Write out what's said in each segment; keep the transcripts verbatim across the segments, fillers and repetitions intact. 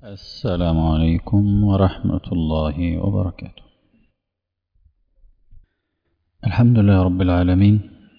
السلام عليكم ورحمة الله وبركاته. الحمد لله رب العالمين،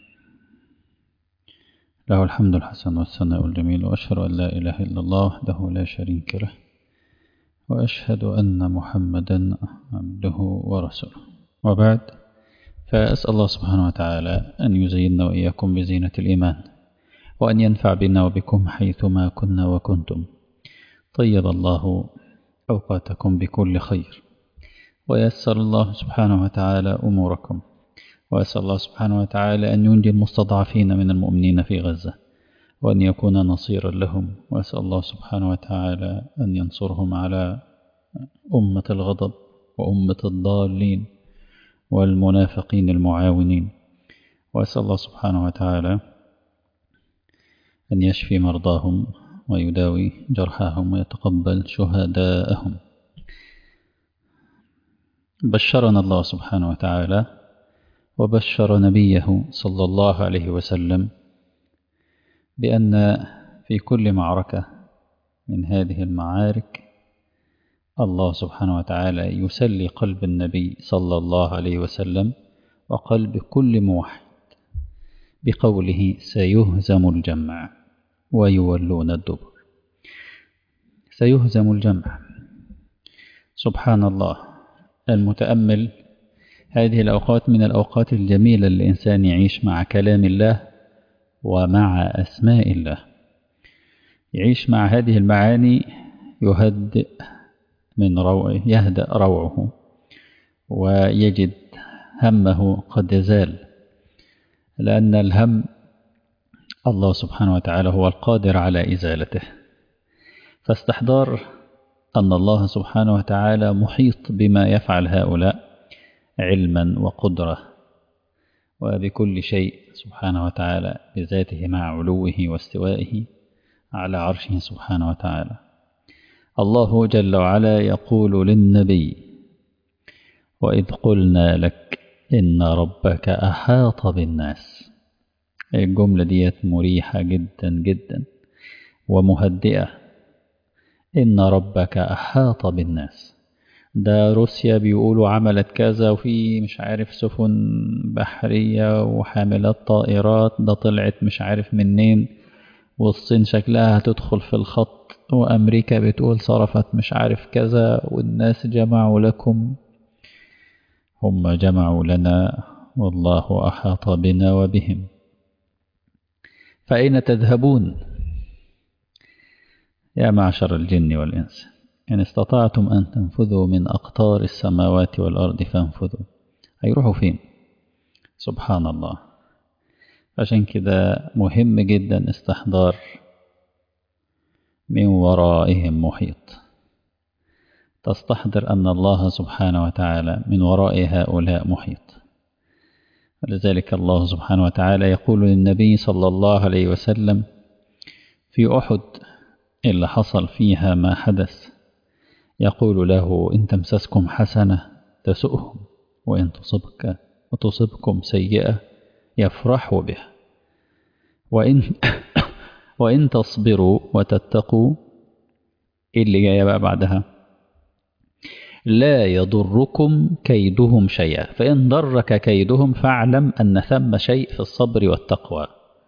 له الحمد الحسن والثناء الجميل، وأشهد أن لا إله إلا الله وحده لا شريك له، وأشهد أن محمدا عبده ورسوله، وبعد، فأسأل الله سبحانه وتعالى أن يزيننا وإياكم بزينة الإيمان، وأن ينفع بنا وبكم حيثما كنا وكنتم. طيب الله أوقاتكم بكل خير، ويسر الله سبحانه وتعالى أموركم، وأسأل الله سبحانه وتعالى أن ينجي المستضعفين من المؤمنين في غزة، وأن يكون نصيرا لهم، وأسأل الله سبحانه وتعالى أن ينصرهم على أمة الغضب وأمة الضالين والمنافقين المعاونين، وأسأل الله سبحانه وتعالى أن يشفي مرضاهم ويداوي جرحاهم ويتقبل شهداءهم. بشرنا الله سبحانه وتعالى وبشر نبيه صلى الله عليه وسلم بأن في كل معركة من هذه المعارك الله سبحانه وتعالى يسلي قلب النبي صلى الله عليه وسلم وقلب كل موحد بقوله: سيهزم الجمع ويولون الدبر. سيهزم الجمع. سبحان الله، المتأمل هذه الأوقات من الأوقات الجميلة للإنسان يعيش مع كلام الله ومع أسماء الله، يعيش مع هذه المعاني يهدئ من روعه يهدأ روعه، ويجد همه قد زال، لأن الهم الله سبحانه وتعالى هو القادر على إزالته. فاستحضار أن الله سبحانه وتعالى محيط بما يفعل هؤلاء علما وقدرة وبكل شيء سبحانه وتعالى بذاته مع علوه واستوائه على عرشه سبحانه وتعالى. الله جل وعلا يقول للنبي: وإذ قلنا لك إن ربك أحاط بالناس. الجملة ديت مريحة جدا جدا ومهدئة. إن ربك أحاط بالناس، ده روسيا بيقولوا عملت كذا، وفي مش عارف سفن بحرية وحاملات طائرات ده طلعت مش عارف منين، والصين شكلها هتدخل في الخط، وأمريكا بتقول صرفت مش عارف كذا، والناس جمعوا لكم. هم جمعوا لنا والله أحاط بنا وبهم، فأين تذهبون يا معشر الجن والإنس؟ إن استطعتم أن تنفذوا من أقطار السماوات والأرض فانفذوا. هيروحوا فين؟ سبحان الله. عشان كده مهم جدا استحضار من ورائهم محيط، تستحضر أن الله سبحانه وتعالى من وراء هؤلاء محيط. ولذلك الله سبحانه وتعالى يقول للنبي صلى الله عليه وسلم في أحد اللي حصل فيها ما حدث، يقول له: إن تمسسكم حسنة تسؤهم، وإن تصبك وتصبكم سيئة يفرحوا بها، وإن, وإن تصبروا وتتقوا، إيه اللي جاي بقى بعدها؟ لا يضركم كيدهم شيئا، فإن ضرك كيدهم فاعلم أن ثم شيء في الصبر والتقوى.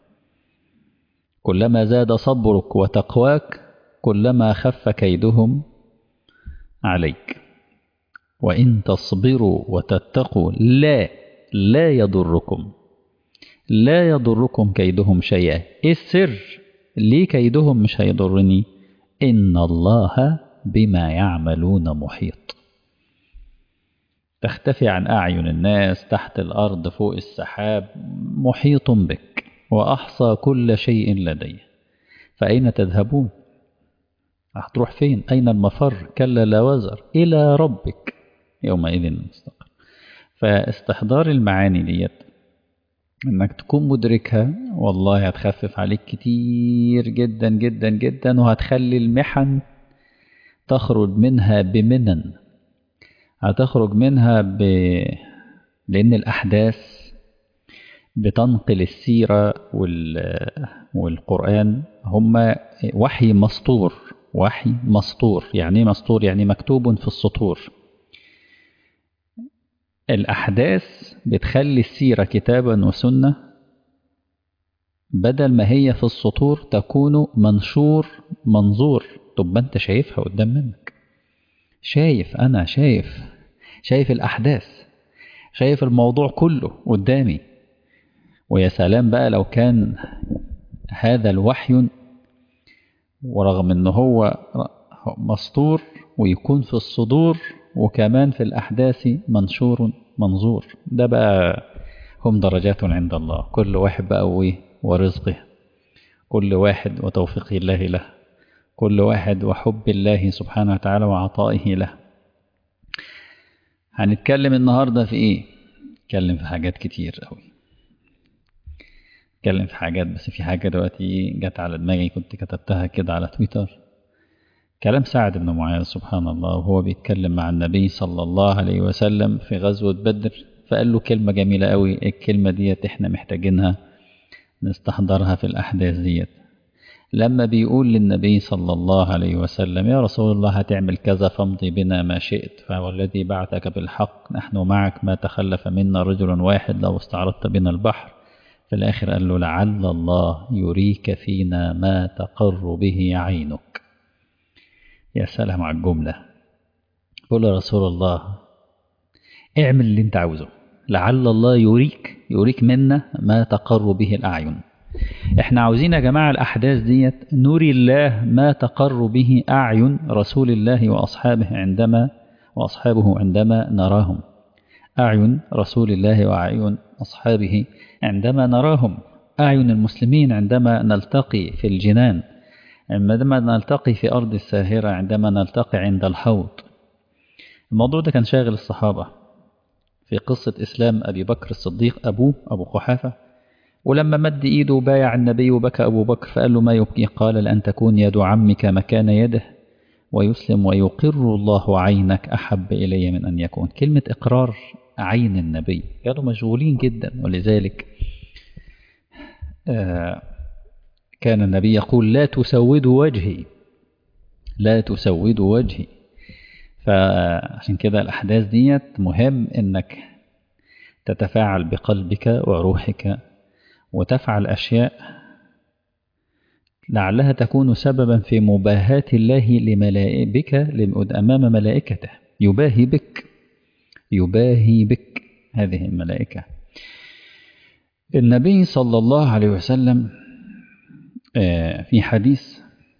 كلما زاد صبرك وتقواك كلما خف كيدهم عليك. وإن تصبروا وتتقوا لا لا يضركم لا يضركم كيدهم شيئا. إيه السر؟ ليه كيدهم مش هيضرني؟ إن الله بما يعملون محيط. تختفي عن أعين الناس، تحت الأرض، فوق السحاب، محيط بك وأحصى كل شيء لديه. فأين تذهبون؟ هتروح فين؟ أين المفر؟ كلا لا وزر إلى ربك يومئذ المستقر. فاستحضار المعاني ديت انك تكون مدركها والله هتخفف عليك كتير جدا جدا جدا، وهتخلي المحن تخرج منها بمنن، هتخرج منها ب... لأن الأحداث بتنقل السيرة وال... والقرآن هم وحي مسطور وحي مسطور. يعني ايه مسطور؟ يعني مكتوب في السطور. الأحداث بتخلي السيرة كتابا وسنة بدل ما هي في السطور تكون منشور منظور. طب انت شايفها قدام منك، شايف، أنا شايف شايف الأحداث، شايف الموضوع كله قدامي. ويا سلام بقى لو كان هذا الوحي ورغم أنه هو مسطور ويكون في الصدور وكمان في الأحداث منشور منظور. ده بقى هم درجات عند الله، كل واحد بقى ورزقه، كل واحد وتوفيق الله له، كل واحد وحب الله سبحانه وتعالى وعطائه له. هنتكلم النهاردة في ايه؟ نتكلم في حاجات كتير قوي، نتكلم في حاجات، بس في حاجة دلوقتي جت على دماغي كنت كتبتها كده على تويتر. كلام سعد بن معاذ سبحان الله وهو بيتكلم مع النبي صلى الله عليه وسلم في غزوة بدر، فقال له كلمة جميلة قوي. الكلمة ديت احنا محتاجينها نستحضرها في الأحداث ديت. لما بيقول للنبي صلى الله عليه وسلم يا رسول الله هتعمل كذا فامضي بنا ما شئت، فوالذي بعثك بالحق نحن معك ما تخلف منا رجل واحد لو استعرضت بنا البحر. في الآخر قال له لعل الله يريك فينا ما تقر به عينك. يا سلام على الجملة. قول يا رسول الله اعمل اللي انت عاوزه، لعل الله يريك يريك منا ما تقر به الأعين. احنا عاوزين يا جماعة الأحداث ديت نري الله ما تقر به أعين رسول الله وأصحابه عندما وأصحابه عندما نراهم. أعين رسول الله وأعين أصحابه عندما نراهم، أعين المسلمين عندما نلتقي في الجنان، عندما نلتقي في أرض الساهرة، عندما نلتقي عند الحوض. الموضوع ده كان شاغل الصحابة في قصة إسلام أبي بكر الصديق أبوه أبو قحافة، ولما مد إيده بايع النبي وبكى أبو بكر فقال له ما يبكي؟ قال لأن تكون يد عمك مكان يده ويسلم ويقر الله عينك أحب إلي من أن يكون. كلمة إقرار عين النبي، كانوا مشغولين جدا. ولذلك آه كان النبي يقول لا تسودوا وجهي، لا تسودوا وجهي. فعشان كده الأحداث ديت مهم إنك تتفاعل بقلبك وروحك وتفعل أشياء لعلها تكون سببا في مباهاة الله لملائكة أمام ملائكته، يباهي بك يباهي بك هذه الملائكة. النبي صلى الله عليه وسلم في حديث،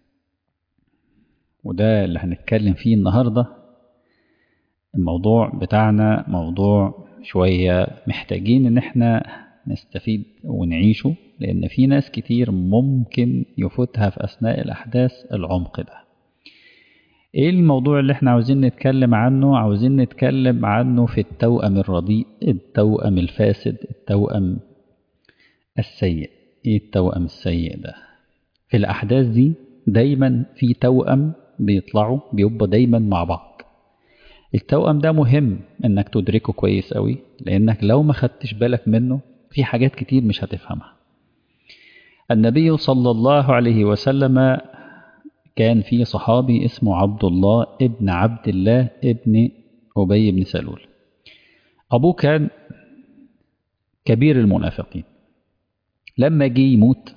وده اللي هنتكلم فيه النهاردة، الموضوع بتاعنا موضوع شوية محتاجين ان احنا نستفيد ونعيشه، لأن في ناس كتير ممكن يفوتها في أثناء الأحداث العمق ده. إيه الموضوع اللي احنا عاوزين نتكلم عنه؟ عاوزين نتكلم عنه في التوأم الرديء، التوأم الفاسد، التوأم السيء. إيه التوأم السيء ده؟ في الأحداث دي دايما في توأم بيطلعوا بيبقوا دايما مع بعض. التوأم ده مهم انك تدركه كويس قوي، لانك لو ما خدتش بالك منه في حاجات كتير مش هتفهمها. النبي صلى الله عليه وسلم كان في صحابي اسمه عبد الله ابن عبد الله ابن أبي بن سلول. أبوه كان كبير المنافقين. لما جه يموت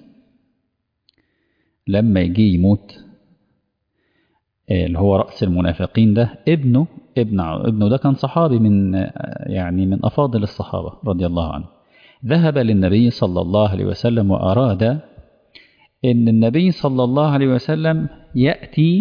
لما جه يموت اللي هو رأس المنافقين ده ابنه ابن ابنه ده كان صحابي من يعني من أفاضل الصحابة رضي الله عنه. ذهب للنبي صلى الله عليه وسلم وأراد أن النبي صلى الله عليه وسلم يأتي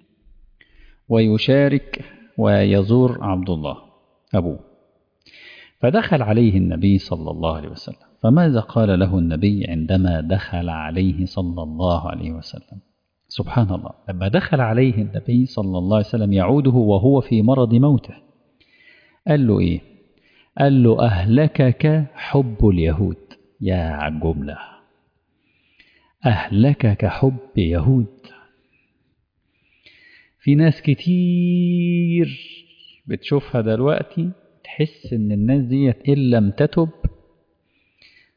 ويشارك ويزور عبد الله أبوه. فدخل عليه النبي صلى الله عليه وسلم، فماذا قال له النبي عندما دخل عليه صلى الله عليه وسلم؟ سبحان الله، لما دخل عليه النبي صلى الله عليه وسلم يعوده وهو في مرض موته، قال له إيه؟ قال له أهلكك حب اليهود. يا عالجملة، أهلكك حب يهود. في ناس كتير بتشوفها دلوقتي تحس ان الناس ديت إن لم تتب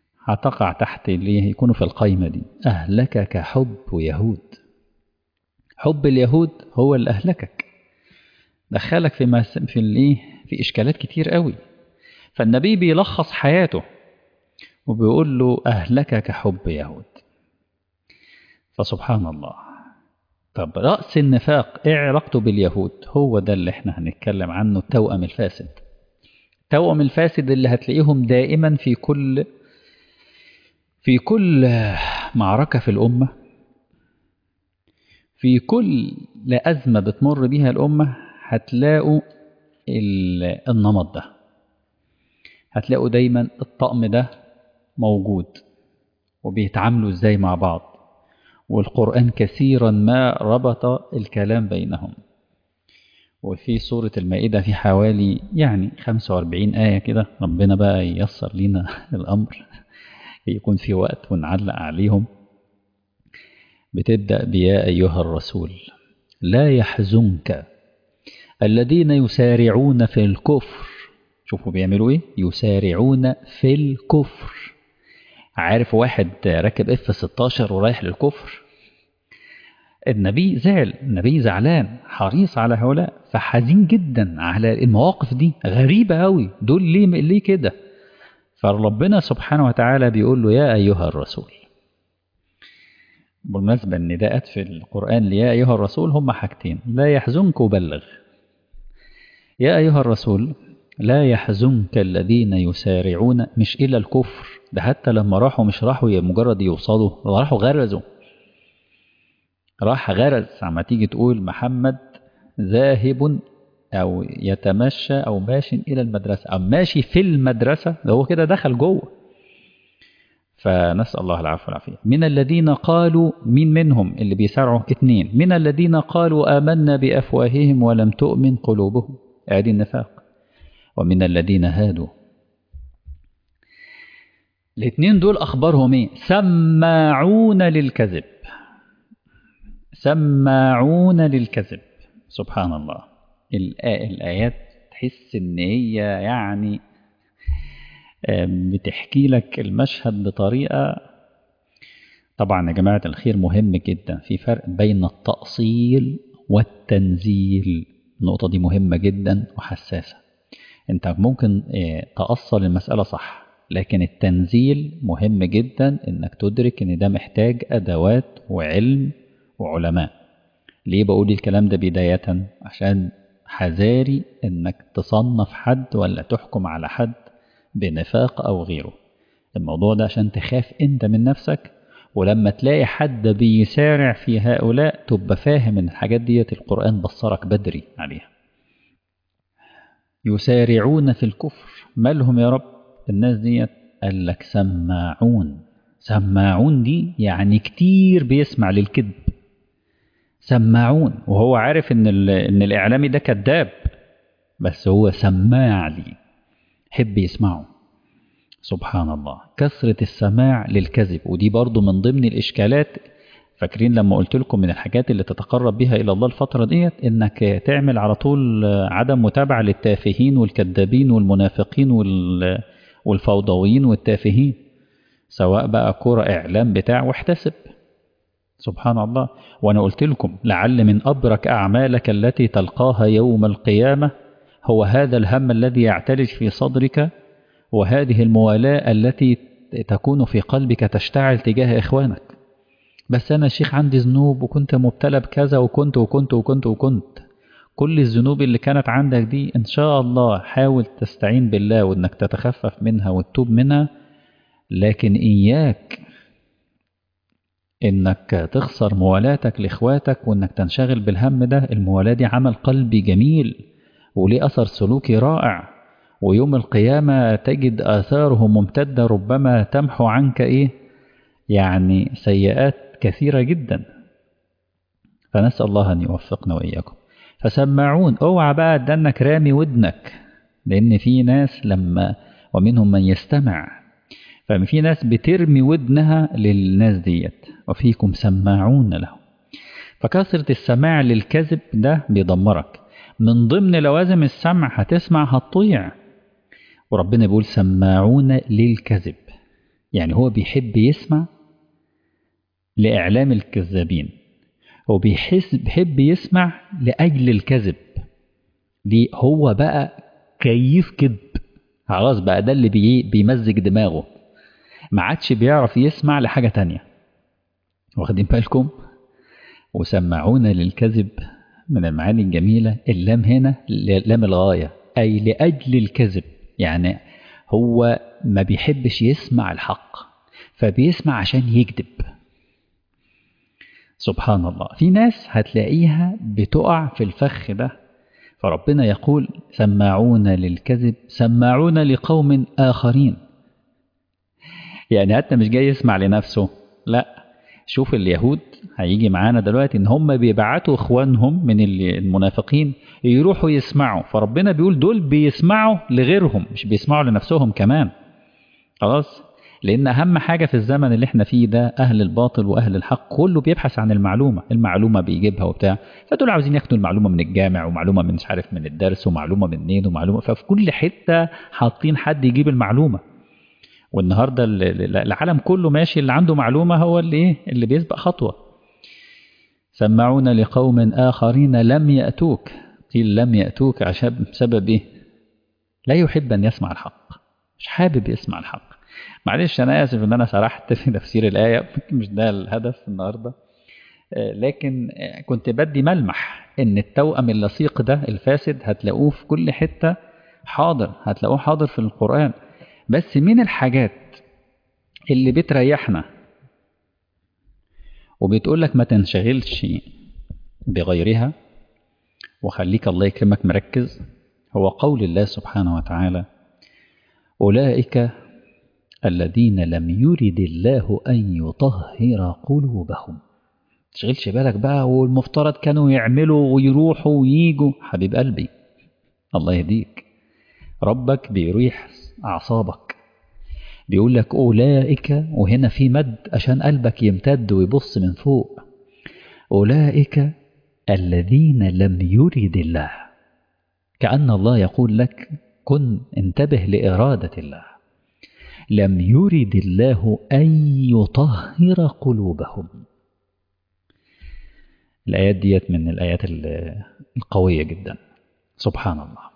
هتقع تحت اللي يكونوا في القايمة دي. أهلكك حب يهود، حب اليهود هو اللي أهلكك، دخلك في مس... في الايه في إشكالات كتير قوي. فالنبي بيلخص حياته وبيقول له أهلكك حب يهود. فسبحان الله. طب رأس النفاق ايه علاقته باليهود؟ هو ده اللي احنا هنتكلم عنه، التوأم الفاسد. التوأم الفاسد اللي هتلاقيهم دائما في كل في كل معركة في الأمة، في كل أزمة بتمر بيها الأمة هتلاقوا النمط ده، هتلاقوا دايما الطقم ده موجود وبيتعاملوا ازاي مع بعض. والقرآن كثيرا ما ربط الكلام بينهم. وفي سورة المائدة في حوالي يعني خمسة وأربعين آية كده، ربنا بقى ييسر لنا الأمر يكون في وقت ونعلق عليهم. بتبدأ بيا أيها الرسول لا يحزنك الذين يسارعون في الكفر. شوفوا بيعملوا ايه، يسارعون في الكفر. عارف واحد راكب اف ستاشر ورايح للكفر، النبي زعل، النبي زعلان حريص على هؤلاء، فحزين جدا على المواقف دي، غريبة قوي دول ليه ليه كده. فربنا سبحانه وتعالى بيقول له يا أيها الرسول. بالمناسبة النداءات في القرآن ليا أيها الرسول هم حاجتين، لا يحزنك وبلغ. يا أيها الرسول لا يحزنك الذين يسارعون، مش إلى الكفر ده، حتى لما راحوا مش راحوا مجرد يوصلوا، راحوا غرزوا، راح غرز. عما تيجي تقول محمد ذاهب أو يتمشى أو ماشي إلى المدرسة أو ماشي في المدرسة، ده هو كده دخل جوه. فنسأل الله العفو والعافية. من الذين قالوا، مين منهم اللي بيسارعوا؟ اتنين. من الذين قالوا آمنا بأفواههم ولم تؤمن قلوبهم، ادي النفاق. ومن الذين هادوا. الاثنين دول أخبارهم ايه؟ سماعون للكذب، سماعون للكذب. سبحان الله. الآيات تحس ان هي يعني بتحكي لك المشهد بطريقة. طبعا يا جماعة الخير مهم جدا، في فرق بين التأصيل والتنزيل. النقطة دي مهمة جدا وحساسة. انت ممكن تأصل المسألة صح، لكن التنزيل مهم جدا انك تدرك ان ده محتاج ادوات وعلم وعلماء. ليه بقول الكلام ده بداية؟ عشان حذاري انك تصنف حد ولا تحكم على حد بنفاق او غيره. الموضوع ده عشان تخاف انت من نفسك، ولما تلاقي حد بيسارع في هؤلاء تبقى فاهم ان الحاجات ديت القرآن بصرك بدري عليها. يسارعون في الكفر، ما لهم يا رب الناس ديت؟ قال لك سماعون. سماعون دي يعني كتير بيسمع للكذب. سماعون وهو عارف ان ان الاعلامي ده كذاب، بس هو سماع لي، حب يسمعه. سبحان الله. كثرة السماع للكذب، ودي برضو من ضمن الإشكالات. فاكرين لما قلت لكم من الحاجات اللي تتقرب بها إلى الله الفترة ديت إنك تعمل على طول عدم متابعة للتافهين والكذابين والمنافقين والفوضويين والتافهين، سواء بقى كرة إعلام بتاع، واحتسب. سبحان الله. وأنا قلت لكم لعل من أبرك أعمالك التي تلقاها يوم القيامة هو هذا الهم الذي يعتلج في صدرك، وهذه الموالاة التي تكون في قلبك تشتعل تجاه إخوانك. بس أنا شيخ عندي ذنوب وكنت مبتلى بكذا وكنت وكنت وكنت وكنت كل الذنوب اللي كانت عندك دي إن شاء الله حاول تستعين بالله وإنك تتخفف منها وتتوب منها، لكن إياك إنك تخسر موالاتك لإخواتك وإنك تنشغل بالهم ده. الموالاة دي عمل قلبي جميل وليه أثر سلوكي رائع، ويوم القيامة تجد آثاره ممتدة، ربما تمحو عنك إيه يعني سيئات كثيرة جدا. فنسأل الله أن يوفقنا وإياكم. فسماعون، اوعى بقى دنك رامي ودنك، لأن في ناس لما ومنهم من يستمع، ففي ناس بترمي ودنها للناس ديت، وفيكم سماعون له. فكثرة السماع للكذب ده بيدمرك. من ضمن لوازم السمع هتسمع هتطيع، وربنا بيقول سماعون للكذب، يعني هو بيحب يسمع لإعلام الكذابين. وبيحس بيحب يسمع لأجل الكذب. ليه؟ هو بقى كيف كذب، خلاص بقى ده اللي بي بيمزج دماغه، ما عادش بيعرف يسمع لحاجة تانية. واخدين بالكم؟ وسمعون للكذب من المعاني الجميلة. اللام هنا لام الغاية، أي لأجل الكذب، يعني هو ما بيحبش يسمع الحق فبيسمع عشان يكذب. سبحان الله، في ناس هتلاقيها بتقع في الفخ ده. فربنا يقول سماعون للكذب سماعون لقوم آخرين، يعني حتى مش جاي يسمع لنفسه، لا. شوف اليهود هيجي معانا دلوقتي ان هم بيبعتوا اخوانهم من المنافقين يروحوا يسمعوا، فربنا بيقول دول بيسمعوا لغيرهم مش بيسمعوا لنفسهم كمان. خلاص، لان اهم حاجة في الزمن اللي احنا فيه ده اهل الباطل واهل الحق كله بيبحث عن المعلومة، المعلومة بيجيبها وبتاع، فدول عاوزين ياخدوا المعلومة من الجامع ومعلومة من مش عارف من الدرس ومعلومة منين ومعلومة، ففي كل حتة حاطين حد يجيب المعلومة. والنهاردة العالم كله ماشي اللي عنده معلومة هو اللي ايه اللي بيسبق خطوة. سمعون لقوم آخرين لم يأتوك، قيل لم يأتوك عشان بسبب ايه؟ لا يحب أن يسمع الحق، مش حابب يسمع الحق. معلش أنا آسف أن أنا سرحت في تفسير الآية، مش ده الهدف النهاردة، لكن كنت بدي ملمح ان التوأم اللصيق ده الفاسد هتلاقوه في كل حتة حاضر، هتلاقوه حاضر في القرآن. بس من الحاجات اللي بتريحنا وبتقول لك ما تنشغلش بغيرها وخليك الله يكرمك مركز، هو قول الله سبحانه وتعالى أولئك الذين لم يرد الله أن يطهر قلوبهم. تشغلش بالك بقى والمفترض كانوا يعملوا ويروحوا وييجوا، حبيب قلبي الله يهديك، ربك بيريح أعصابك، بيقول لك أولئك، وهنا في مد عشان قلبك يمتد ويبص من فوق، أولئك الذين لم يرد الله، كأن الله يقول لك كن انتبه لإرادة الله، لم يرد الله أن يطهر قلوبهم. الآيات ديت من الآيات القوية جدا سبحان الله.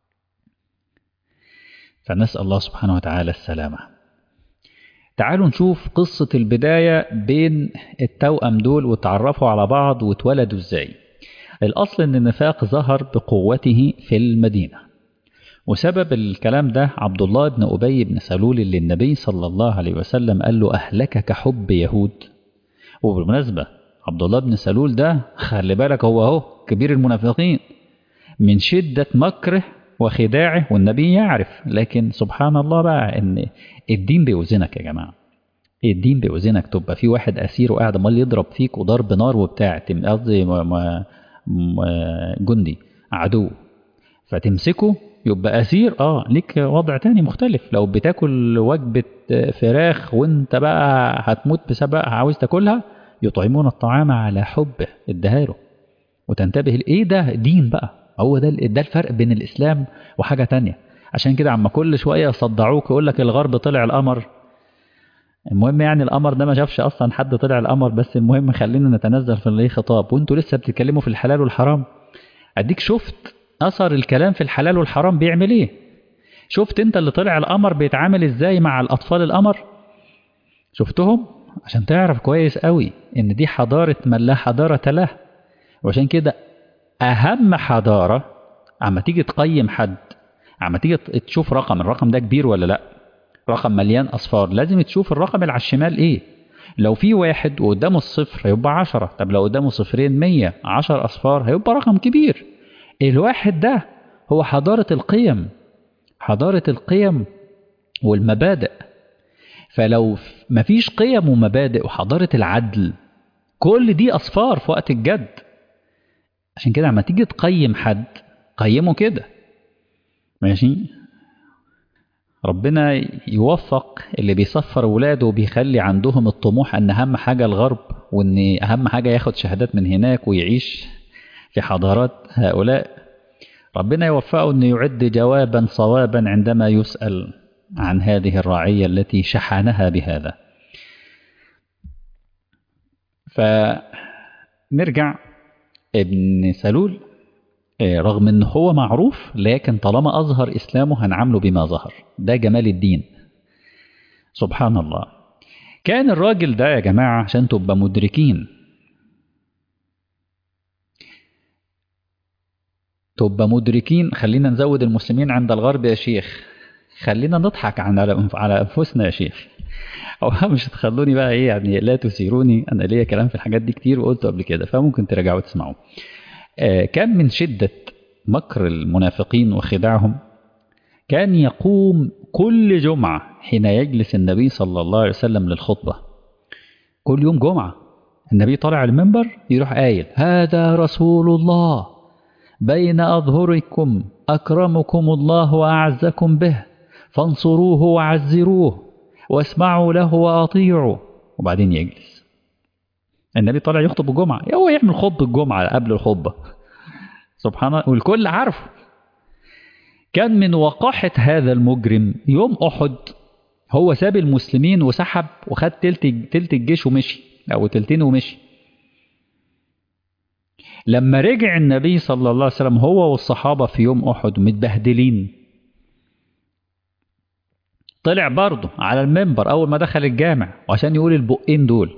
فنسأل الله سبحانه وتعالى السلامة. تعالوا نشوف قصة البداية بين التوأم دول وتعرفوا على بعض واتولدوا ازاي. الأصل أن النفاق ظهر بقوته في المدينة، وسبب الكلام ده عبد الله بن أبي بن سلول اللي النبي صلى الله عليه وسلم قال له أهلكك حب يهود. وبالمناسبة عبد الله بن سلول ده خلي بالك هو هو كبير المنافقين من شدة مكره وخداعه، والنبي يعرف، لكن سبحان الله بقى ان الدين بيوزنك يا جماعة، الدين بيوزنك. تبقى في واحد أسير وقاعد امال يضرب فيك وضرب نار وبتاع، قصدي جندي عدو، فتمسكه يبقى أسير، اه ليك وضع تاني مختلف. لو بتاكل وجبة فراخ وانت بقى هتموت بسبب عاوز تاكلها، يطعمون الطعام على حبه، ادهاله وتنتبه ايه ده دين بقى. هو ده ده الفرق بين الإسلام وحاجة تانية. عشان كده عما كل شوية يصدعوك يقول لك الغرب طلع القمر، المهم يعني القمر ده ما شافش أصلا حد طلع القمر، بس المهم خلينا نتنزل في اللي خطاب وانتوا لسه بتتكلموا في الحلال والحرام. أديك شفت أثر الكلام في الحلال والحرام بيعمل ايه؟ شفت انت اللي طلع القمر بيتعامل ازاي مع الأطفال القمر؟ شفتهم؟ عشان تعرف كويس قوي ان دي حضارة من لا حضارة له. وعشان كده أهم حضارة عما تيجي تقيم حد، عما تيجي تشوف رقم، الرقم ده كبير ولا لا، رقم مليان أصفار، لازم تشوف الرقم اللي على الشمال ايه. لو في واحد وقدامه الصفر هيبقى عشرة، طب لو قدامه صفرين مية، عشر أصفار هيبقى رقم كبير. الواحد ده هو حضارة القيم، حضارة القيم والمبادئ. فلو مفيش قيم ومبادئ وحضارة العدل، كل دي أصفار في وقت الجد. عشان كده عما تيجي تقيم حد قيمه كده ماشي. ربنا يوفق اللي بيصفر ولاده وبيخلي عندهم الطموح ان اهم حاجة الغرب، وان اهم حاجة ياخد شهادات من هناك ويعيش في حضارات هؤلاء. ربنا يوفقه انه يعد جوابا صوابا عندما يسأل عن هذه الرعية التي شحنها بهذا. نرجع. ابن سلول رغم ان هو معروف، لكن طالما اظهر اسلامه هنعامله بما ظهر. ده جمال الدين سبحان الله. كان الراجل ده يا جماعة عشان تبقى مدركين تبقى مدركين خلينا نزود المسلمين عند الغرب يا شيخ، خلينا نضحك على على انفسنا يا شيخ، او مش تخلوني بقى ايه يعني، لا تثيروني، انا ليا كلام في الحاجات دي كتير وقلته قبل كده، فممكن ترجعوا تسمعوا. آه كان من شدة مكر المنافقين وخداعهم، كان يقوم كل جمعة حين يجلس النبي صلى الله عليه وسلم للخطبة، كل يوم جمعة النبي طالع المنبر يروح قايل: هذا رسول الله بين أظهركم أكرمكم الله وأعزكم به، فانصروه وعزروه واسمعوا له وأطيعوا. وبعدين يجلس النبي طالع يخطب الجمعة، هو يعمل خطبة الجمعة قبل الخطبة سبحان الله، والكل عارفه. كان من وقاحة هذا المجرم يوم أحد هو ساب المسلمين وسحب وخد تلت تلت الجيش ومشي، أو تلتين ومشي. لما رجع النبي صلى الله عليه وسلم هو والصحابة في يوم أحد متبهدلين، طلع برضه على المنبر أول ما دخل الجامع وعشان يقول البقين دول،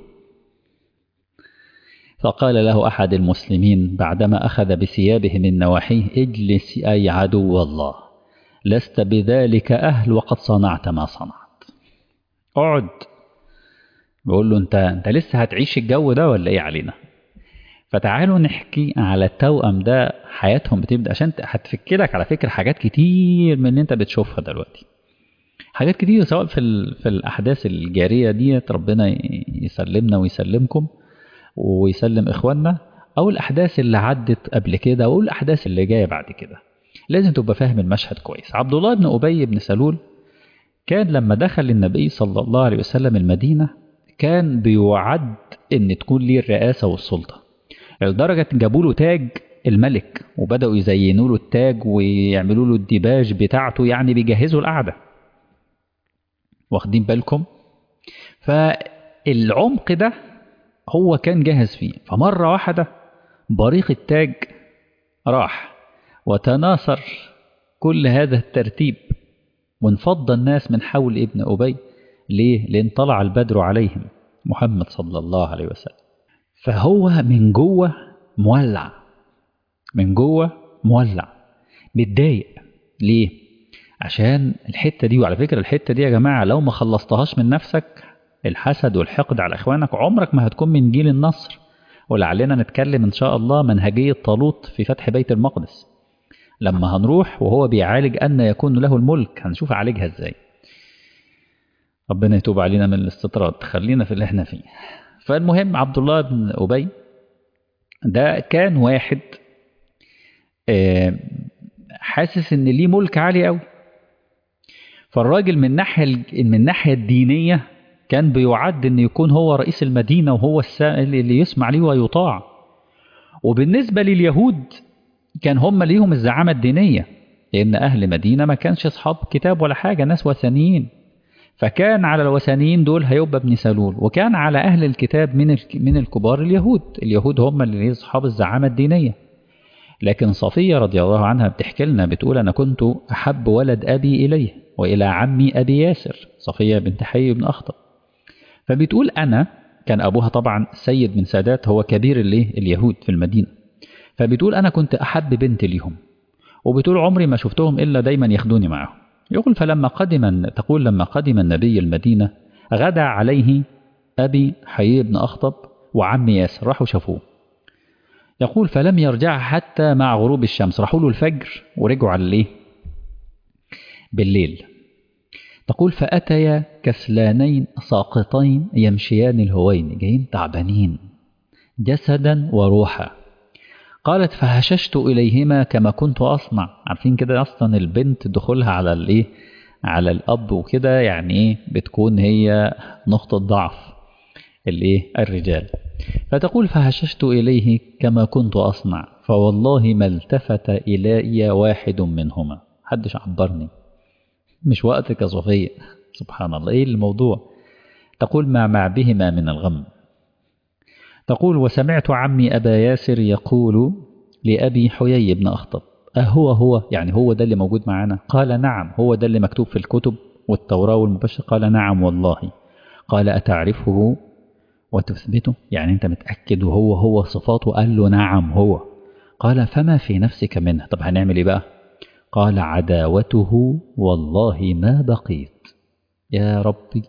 فقال له أحد المسلمين بعدما أخذ بثيابه من نواحيه: اجلس أي عدو الله، لست بذلك أهل وقد صنعت ما صنعت. اقعد. بقول له انت انت لسه هتعيش الجو ده ولا ايه علينا؟ فتعالوا نحكي على التوأم ده حياتهم بتبدأ، عشان هتفك لك على فكرة حاجات كتير من اللي انت بتشوفها دلوقتي، حاجات كتير سواء في ال... في الأحداث الجارية ديت، ربنا يسلمنا ويسلمكم ويسلم إخواننا، أو الأحداث اللي عدت قبل كده أو الأحداث اللي جاية بعد كده. لازم تبقى فاهم المشهد كويس. عبد الله بن أبي بن سلول كان لما دخل النبي صلى الله عليه وسلم المدينة كان بيوعد ان تكون ليه الرئاسة والسلطة، لدرجة جابوا له تاج الملك وبدأوا يزينوا له التاج ويعملوا له الديباج بتاعته، يعني بيجهزوا القعدة، واخدين بالكم؟ فالعمق ده هو كان جاهز فيه. فمرة واحدة بريق التاج راح وتناثر كل هذا الترتيب، وانفض الناس من حول ابن أبي. ليه؟ لأن طلع البدر عليهم محمد صلى الله عليه وسلم. فهو من جوه مولع، من جوه مولع متضايق. ليه؟ عشان الحتة دي. وعلى فكرة الحتة دي يا جماعة لو ما خلصتهاش من نفسك، الحسد والحقد على إخوانك، عمرك ما هتكون من جيل النصر. ولعلنا نتكلم إن شاء الله منهجية طالوت في فتح بيت المقدس لما هنروح وهو بيعالج أن يكون له الملك، هنشوف عالجها إزاي. ربنا يتوب علينا من الاستطراد، خلينا في اللي احنا فيه. فالمهم عبد الله بن أبي ده كان واحد حاسس ان ليه ملك عالي قوي. فالراجل من ناحية من الناحية الدينية كان بيعد ان يكون هو رئيس المدينة وهو اللي يسمع ليه ويطاع. وبالنسبة لليهود كان هم ليهم الزعامة الدينية، لأن أهل مدينة ما كانش أصحاب كتاب ولا حاجة، ناس وثنيين. فكان على الوثنيين دول هيبقى ابن سلول، وكان على أهل الكتاب من من الكبار اليهود. اليهود هم اللي أصحاب الزعامة الدينية. لكن صفية رضي الله عنها بتحكي لنا، بتقول: أنا كنت أحب ولد أبي إليه وإلى عمي أبي ياسر، صفية بنت حي بن أخطب. فبتقول أنا كان أبوها طبعا سيد من سادات، هو كبير اليهود في المدينة. فبتقول أنا كنت أحب بنت ليهم، وبتقول عمري ما شفتهم إلا دايما ياخدوني معهم. يقول فلما قدم تقول لما قدم النبي المدينة غدا عليه أبي حيي بن أخطب وعمي ياسر، راحوا شافوه. يقول فلم يرجع حتى مع غروب الشمس، راحوا له الفجر ورجعوا على الايه بالليل. تقول فأتيا كسلانين ساقطين يمشيان الهوين، جايين تعبانين جسدا وروحا. قالت فهششت إليهما كما كنت أصنع. عارفين كده أصلا البنت دخولها على الايه على الأب وكده يعني ايه بتكون هي نقطة ضعف الايه الرجال. فتقول فهششت إليه كما كنت أصنع فوالله ما التفت إلي واحد منهما، حدش عبرني، مش وقتك يا صفية. سبحان الله، إيه الموضوع؟ تقول ما مع بهما من الغم. تقول: وسمعت عمي أبا ياسر يقول لأبي حيي بن أخطب: أهو هو يعني هو ده اللي موجود معنا؟ قال: نعم، هو ده اللي مكتوب في الكتب والتوراة والمبشر؟ قال: نعم والله. قال: أتعرفه وتثبته؟ يعني أنت متأكد وهو هو صفاته؟ قال له: نعم هو. قال: فما في نفسك منه؟ طب هنعمل إيه بقى؟ قال: عداوته والله ما بقيت. يا ربي.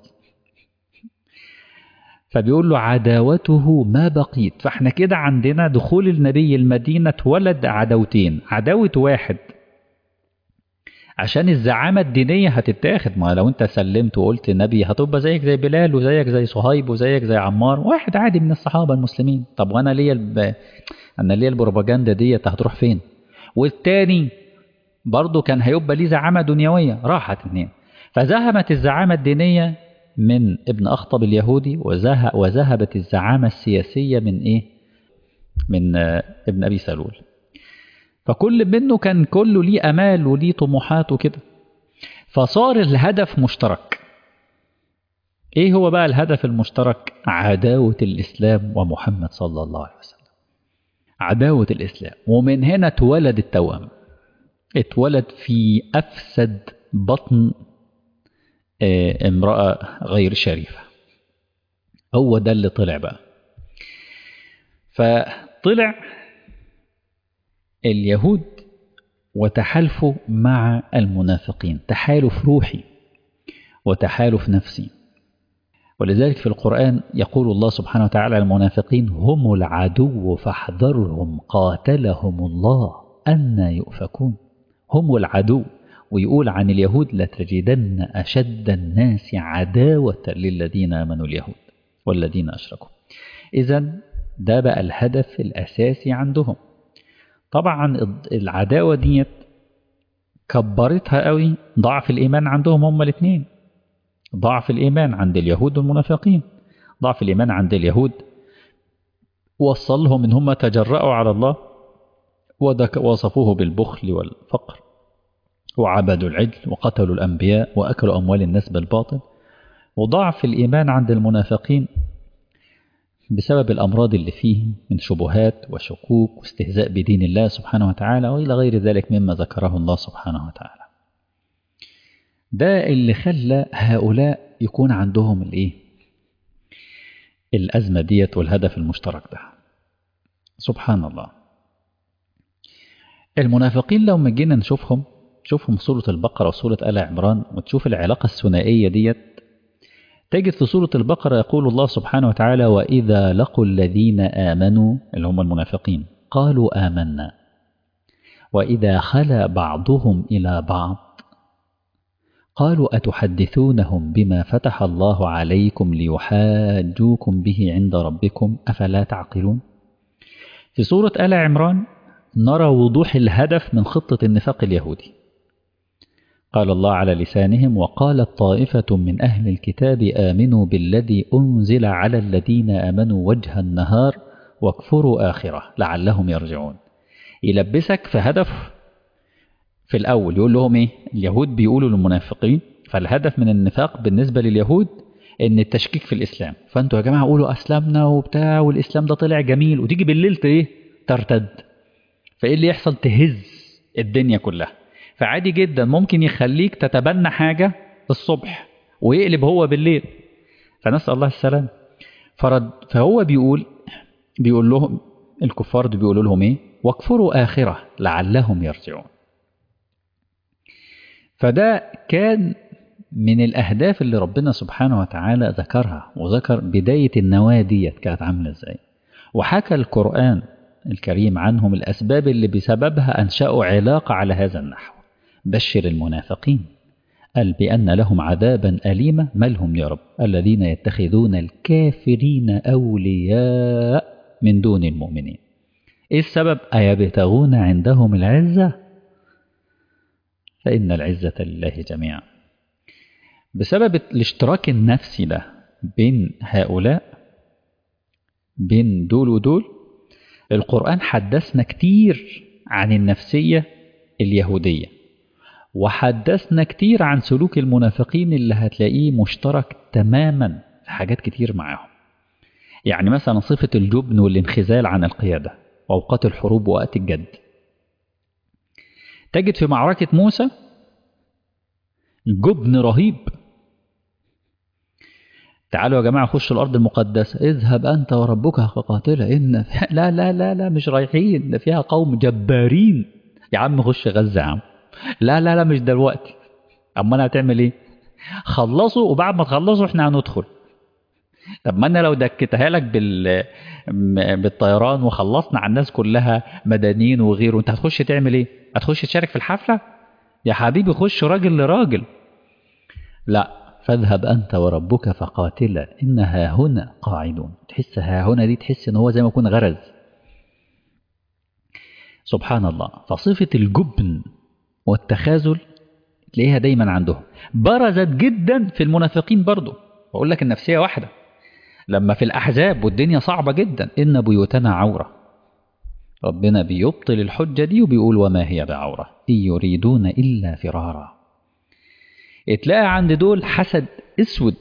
فبيقول له: عداوته ما بقيت. فاحنا كده عندنا دخول النبي المدينة اتولد عداوتين. عداوة واحد عشان الزعامة الدينية هتتاخد، ما لو انت سلمت وقلت نبي هتبقى زيك زي بلال وزيك زي صهيب وزيك زي عمار، واحد عادي من الصحابة المسلمين. طب وانا ليا الب... انا ليا البروباجندا ديت هتروح فين؟ والتاني برضه كان هيبقى ليه زعامة دنيوية، راحت اتنين. فذهبت الزعامة الدينية من ابن أخطب اليهودي، وزه... وذهبت الزعامة السياسية من إيه؟ من آه ابن أبي سلول. فكل منه كان كله ليه أمال وليه طموحات وكده، فصار الهدف مشترك. إيه هو بقى الهدف المشترك؟ عداوة الإسلام ومحمد صلى الله عليه وسلم. عداوة الإسلام. ومن هنا اتولد التوأم، اتولد في أفسد بطن امرأة غير شريفة. هو ده اللي طلع بقى. فطلع اليهود وتحالفوا مع المنافقين، تحالف روحي وتحالف نفسي. ولذلك في القرآن يقول الله سبحانه وتعالى: المنافقين هم العدو فاحذرهم قاتلهم الله أنى يؤفكون. هم العدو. ويقول عن اليهود: لتجدن أشد الناس عداوة للذين آمنوا اليهود والذين أشركوا. إذن ده بقى الهدف الأساسي عندهم. طبعا العداوة دي كبرتها قوي ضعف الإيمان عندهم هم الاثنين. ضعف الإيمان عند اليهود والمنافقين. ضعف الإيمان عند اليهود وصلهم إن هم تجرأوا على الله ووصفوه بالبخل والفقر وعبدوا العجل وقتلوا الأنبياء وأكلوا أموال الناس بالباطل. وضعف الإيمان عند المنافقين بسبب الأمراض اللي فيه من شبهات وشكوك واستهزاء بدين الله سبحانه وتعالى وإلى غير ذلك مما ذكره الله سبحانه وتعالى. ده اللي خلى هؤلاء يكون عندهم الإيه؟ الأزمة ديت والهدف المشترك ده. سبحان الله. المنافقين لو جينا نشوفهم، تشوفهم سورة البقرة وسورة آل عمران وتشوف العلاقة الثنائية ديت، تجد في سورة البقرة يقول الله سبحانه وتعالى: وإذا لقوا الذين آمنوا، اللي هم المنافقين، قالوا آمنا، وإذا خلا بعضهم إلى بعض قالوا أتحدثونهم بما فتح الله عليكم ليحاجوكم به عند ربكم أفلا تعقلون. في سورة آل عمران نرى وضوح الهدف من خطة النفاق اليهودي. قال الله على لسانهم: وقالت طائفة من أهل الكتاب آمنوا بالذي أنزل على الذين آمنوا وجه النهار واكفروا آخره لعلهم يرجعون. يلبسك في هدف في الأول، يقول لهم إيه؟ اليهود بيقولوا للمنافقين، فالهدف من النفاق بالنسبة لليهود إن التشكيك في الإسلام. فأنتوا يا جماعة قولوا أسلمنا وبتاع والإسلام ده طلع جميل، وتيجي بالليل إيه؟ ترتد. فإيه اللي يحصل؟ تهز الدنيا كلها. فعادي جدا ممكن يخليك تتبنى حاجة الصبح ويقلب هو بالليل، فنسأل الله السلام. فرد فهو بيقول بيقول لهم الكفار دي بيقولوا لهم إيه؟ واكفروا آخرة لعلهم يرجعون. فده كان من الأهداف اللي ربنا سبحانه وتعالى ذكرها، وذكر بداية النواة ديت كانت عاملة إزاي، وحكى القرآن الكريم عنهم الأسباب اللي بسببها أنشأوا علاقة على هذا النحو. بشر المنافقين قال بأن لهم عذابا أليما. ما لهم يا رب؟ الذين يتخذون الكافرين أولياء من دون المؤمنين. إيه السبب؟ أيبتغون عندهم العزة فإن العزة لله جميعا. بسبب الاشتراك النفسي ده بين هؤلاء، بين دول ودول، القرآن حدثنا كتير عن النفسية اليهودية، وحدثنا كتير عن سلوك المنافقين اللي هتلاقيه مشترك تماما في حاجات كتير معاهم. يعني مثلا صفة الجبن والانخزال عن القيادة وأوقات الحروب ووقت الجد. تجد في معركة موسى جبن رهيب. تعالوا يا جماعة خش الأرض المقدسة، اذهب أنت وربك فقاتلا إن لا لا لا لا مش رايحين، ده فيها قوم جبارين. يا عم خش غزة يا عم. لا لا لا مش دلوقتي. أما أنا هتعمل إيه؟ خلصوا وبعد ما تخلصوا إحنا هندخل. طب ما أنا لو دكتها لك بال بالطيران وخلصنا على الناس كلها مدنيين وغيره، أنت هتخش تعمل إيه؟ هتخش تشارك في الحفلة؟ يا حبيبي خش راجل لراجل. لا، فاذهب أنت وربك فقاتلا إن ها هنا قاعدون. تحس ها هنا دي تحس إن هو زي ما يكون غرز. سبحان الله. فصفة الجبن والتخاذل تلاقيها دايما عندهم. برزت جدا في المنافقين برضو. بقول لك النفسية واحدة. لما في الأحزاب والدنيا صعبة جدا، إن بيوتنا عورة، ربنا بيبطل الحجة دي وبيقول وما هي بعورة إن يريدون إلا فرارا. اتلاقى عند دول حسد اسود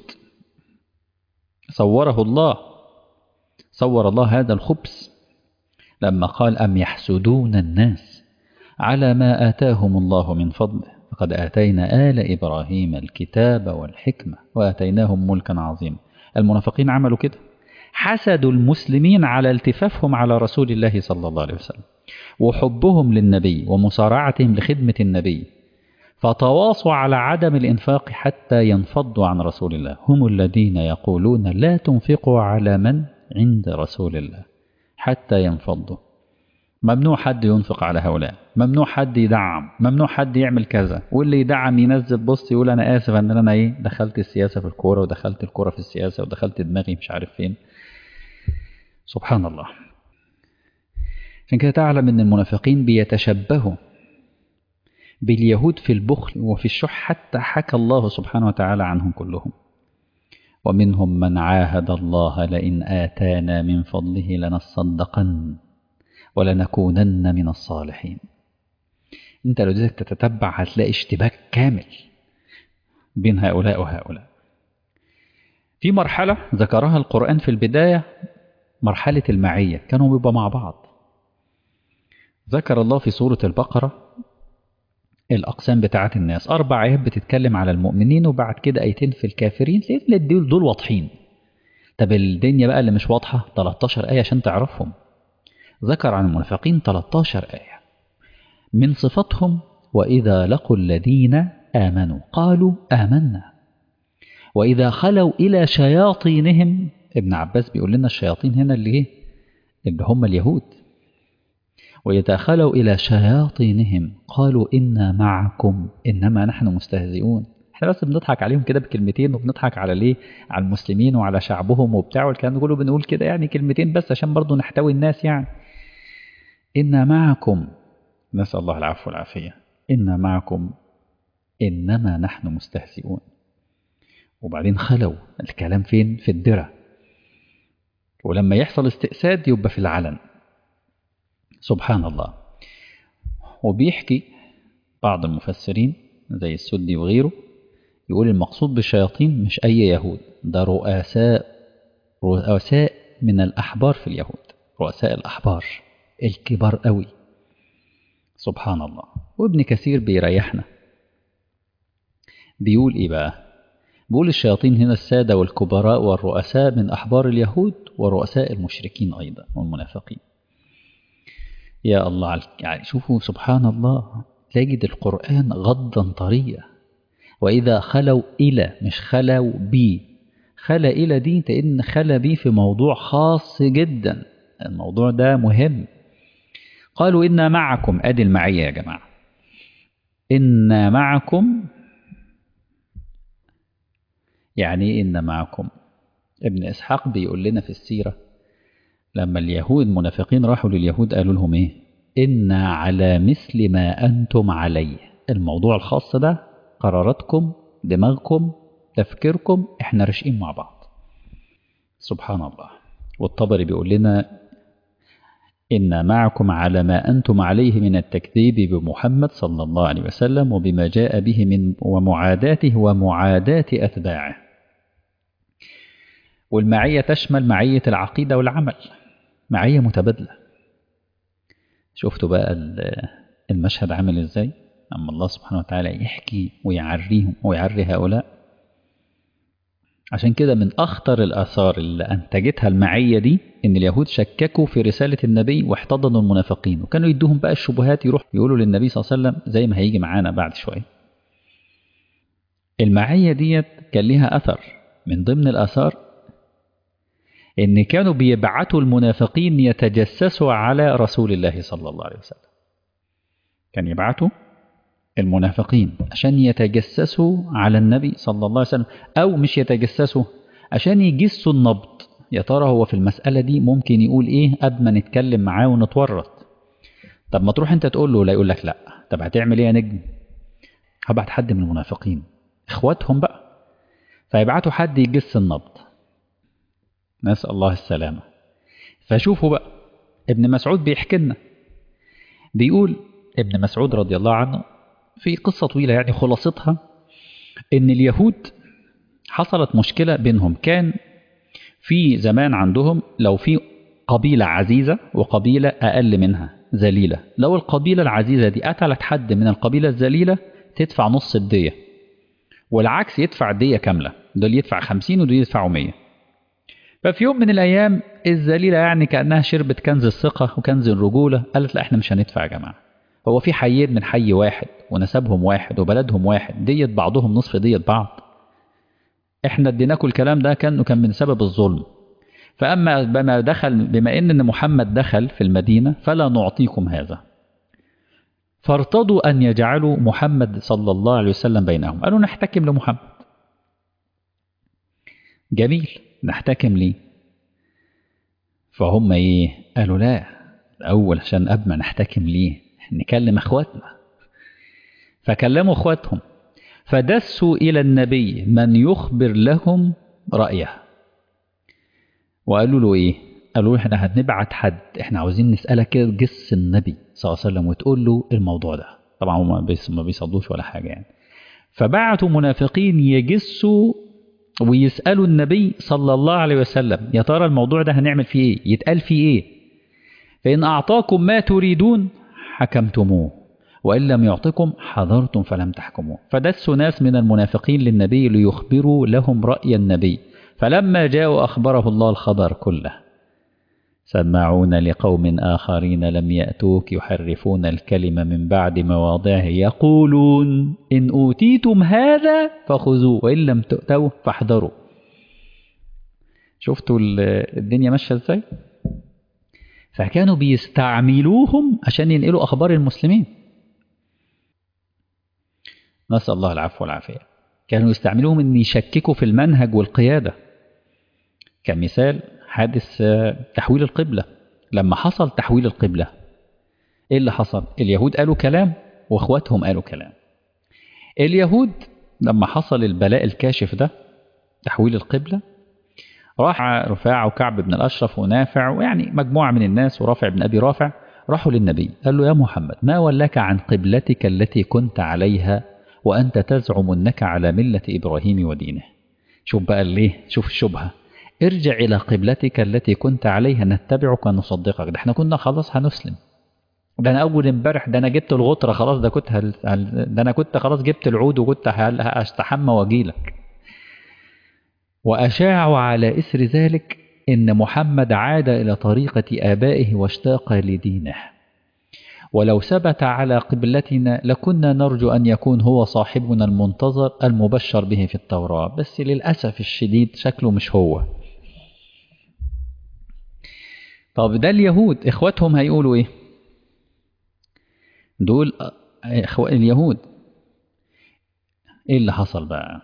صوره الله، صور الله هذا الخبث لما قال أم يحسدون الناس على ما آتاهم الله من فضله فقد آتينا آل إبراهيم الكتاب والحكمة وآتيناهم ملكا عظيما. المنافقين عملوا كده، حسدوا المسلمين على التفافهم على رسول الله صلى الله عليه وسلم وحبهم للنبي ومسارعتهم لخدمة النبي، فتواصوا على عدم الإنفاق حتى ينفضوا عن رسول الله. هم الذين يقولون لا تنفقوا على من عند رسول الله حتى ينفضوا. ممنوع حد ينفق على هؤلاء، ممنوع حد يدعم، ممنوع حد يعمل كذا. واللي يدعم ينزل بوست يقول أنا آسف أن أنا إيه دخلت السياسة في الكورة ودخلت الكورة في السياسة ودخلت دماغي مش عارف فين. سبحان الله. عشان كده تعلم أن المنافقين بيتشبهوا باليهود في البخل وفي الشح، حتى حكى الله سبحانه وتعالى عنهم كلهم. ومنهم من عاهد الله لئن آتانا من فضله لنصدقن ولنكونن من الصالحين. انت لو جيت تتتبع هتلاقي اشتباك كامل بين هؤلاء وهؤلاء. في مرحلة ذكرها القرآن في البداية، مرحلة المعية، كانوا بيبقى مع بعض. ذكر الله في سورة البقرة الأقسام بتاعة الناس، أربع آيات بتتكلم على المؤمنين وبعد كده آيتين في الكافرين. دول دول واضحين. طب الدنيا بقى اللي مش واضحة تلتاشر آية عشان تعرفهم. ذكر عن المنافقين تلتاشر آية من صفاتهم: وإذا لقوا الذين آمنوا قالوا آمنا وإذا خلوا إلى شياطينهم. ابن عباس بيقول لنا الشياطين هنا اللي ايه؟ اللي هم اليهود. وإذا خلوا إلى شياطينهم قالوا إنا معكم إنما نحن مستهزئون. احنا بس بنضحك عليهم كده بكلمتين، وبنضحك على ليه؟ على المسلمين وعلى شعبهم وبتاع والكلام ده كله، بنقول كده يعني كلمتين بس عشان برضو نحتوي الناس يعني. إنا معكم، نسأل الله العفو والعافية، إنا معكم إنما نحن مستهزئون. وبعدين خلوا الكلام فين؟ في الدرة. ولما يحصل استئساد يبقى في العلن. سبحان الله. وبيحكي بعض المفسرين زي السدي وغيره يقول المقصود بالشياطين مش أي يهود، ده رؤساء رؤساء من الأحبار في اليهود، رؤساء الأحبار الكبار قوي. سبحان الله. وابن كثير بيريحنا بيقول إيه بقى؟ بيقول الشياطين هنا السادة والكبراء والرؤساء من أحبار اليهود ورؤساء المشركين أيضا والمنافقين. يا الله، يعني شوفوا سبحان الله، تجد القرآن غضا طريا. وإذا خلوا إلى، مش خلوا بي. خلا إلى دي تإن خلا بي في موضوع خاص جدا، الموضوع ده مهم. قالوا إنا معكم، أدي المعية يا جماعة، إنا معكم. يعني إن معكم. ابن إسحاق بيقول لنا في السيرة لما اليهود المنافقين راحوا لليهود قالوا لهم إيه؟ إنا على مثل ما أنتم عليه. الموضوع الخاص ده قراراتكم، دماغكم، تفكيركم، إحنا راشقين مع بعض. سبحان الله. والطبري بيقول لنا إنا معكم على ما أنتم عليه من التكذيب بمحمد صلى الله عليه وسلم وبما جاء به من ومعاداته ومعاداة أتباعه. والمعية تشمل معية العقيدة والعمل، معية متبادلة. شفتوا بقى المشهد عامل ازاي؟ أما الله سبحانه وتعالى يحكي ويعريهم ويعري هؤلاء. عشان كده من أخطر الآثار اللي أنتجتها المعية دي إن اليهود شككوا في رسالة النبي واحتضنوا المنافقين، وكانوا يدوهم بقى الشبهات، يروح يقولوا للنبي صلى الله عليه وسلم زي ما هيجي معانا بعد شوية. المعية ديت كان لها أثر. من ضمن الآثار إن كانوا بيبعتوا المنافقين يتجسسوا على رسول الله صلى الله عليه وسلم. كان يبعتوا المنافقين عشان يتجسسوا على النبي صلى الله عليه وسلم، أو مش يتجسسوا، عشان يجسوا النبض. يا ترى هو في المسألة دي ممكن يقول إيه قبل ما نتكلم معاه ونتورط. طب ما تروح أنت تقول له، لا يقول لك لا. طب هتعمل إيه يا نجم؟ هبعت حد من المنافقين إخواتهم بقى، فيبعتوا حد يجس النبض. نسأل الله السلامة. فشوفوا بقى ابن مسعود بيحكي لنا، بيقول ابن مسعود رضي الله عنه في قصة طويلة يعني خلاصتها إن اليهود حصلت مشكلة بينهم. كان في زمان عندهم لو في قبيلة عزيزة وقبيلة أقل منها ذليلة، لو القبيلة العزيزة دي قتلت حد من القبيلة الذليلة تدفع نص الدية، والعكس يدفع الدية كاملة، دول يدفع خمسين ودول يدفعوا مية. ففي يوم من الأيام الذليلة يعني كأنها شربت كنز الثقة وكنز الرجولة، قالت لا احنا مش هندفع يا جماعة، هو في حيين من حي واحد ونسبهم واحد وبلدهم واحد، ديت بعضهم نصف ديت بعض، احنا اديناكم الكلام ده كان كان من سبب الظلم. فأما بما دخل بما إن محمد دخل في المدينة فلا نعطيكم هذا. فارتضوا أن يجعلوا محمد صلى الله عليه وسلم بينهم، قالوا نحتكم لمحمد. جميل، نحتكم ليه؟ فهم ايه؟ قالوا لا، الأول عشان قبل ما نحتكم ليه نكلم اخواتنا. فكلموا اخواتهم، فدسوا إلى النبي من يخبر لهم رأيه، وقالوا له ايه؟ قالوا له احنا هنبعت حد، احنا عاوزين نسألك كده تجس النبي صلى الله عليه وسلم وتقول له الموضوع ده. طبعا هم ما بيصدوش ولا حاجة يعني. فبعتوا منافقين يجسوا ويسألوا النبي صلى الله عليه وسلم يا ترى الموضوع ده هنعمل فيه ايه، يتقال فيه ايه. فإن أعطاكم ما تريدون حكمتموه، وإن لم يعطكم حذرتم فلم تحكموه. فدسوا ناس من المنافقين للنبي ليخبروا لهم رأي النبي، فلما جاءوا أخبره الله الخبر كله. سمعون لقوم آخرين لم يأتوك يحرفون الكلمة من بعد مواضعه يقولون إن أوتيتم هذا فخذوه وإن لم تؤتوه فاحذروا. شفتوا الدنيا ماشية ازاي؟ فكانوا بيستعملوهم عشان ينقلوا أخبار المسلمين. نسأل الله العفو والعافية. كانوا يستعملوهم أن يشككوا في المنهج والقيادة. كمثال حادث تحويل القبلة. لما حصل تحويل القبلة ايه اللي حصل؟ اليهود قالوا كلام واخواتهم قالوا كلام. اليهود لما حصل البلاء الكاشف ده تحويل القبلة، راح رفاعة وكعب بن الأشرف ونافع ويعني مجموعة من الناس ورافع بن أبي رافع راحوا للنبي، قال له يا محمد ما ولاك عن قبلتك التي كنت عليها وأنت تزعم أنك على ملة إبراهيم ودينه. شوف بقى ليه، شوف الشبهة. ارجع إلى قبلتك التي كنت عليها نتبعك ونصدقك، ده احنا كنا خلاص هنسلم، ده أنا أول امبارح ده أنا جبت الغطرة خلاص، ده كنت هل... ده أنا كنت خلاص جبت العود وكنت هستحمى واجيلك. وأشاعوا على إثر ذلك إن محمد عاد إلى طريقة آبائه واشتاق لدينه، ولو ثبت على قبلتنا لكنا نرجو أن يكون هو صاحبنا المنتظر المبشر به في التوراة، بس للأسف الشديد شكله مش هو. طب ده اليهود إخواتهم هيقولوا إيه؟ دول إخوة اليهود. إيه اللي حصل بقى؟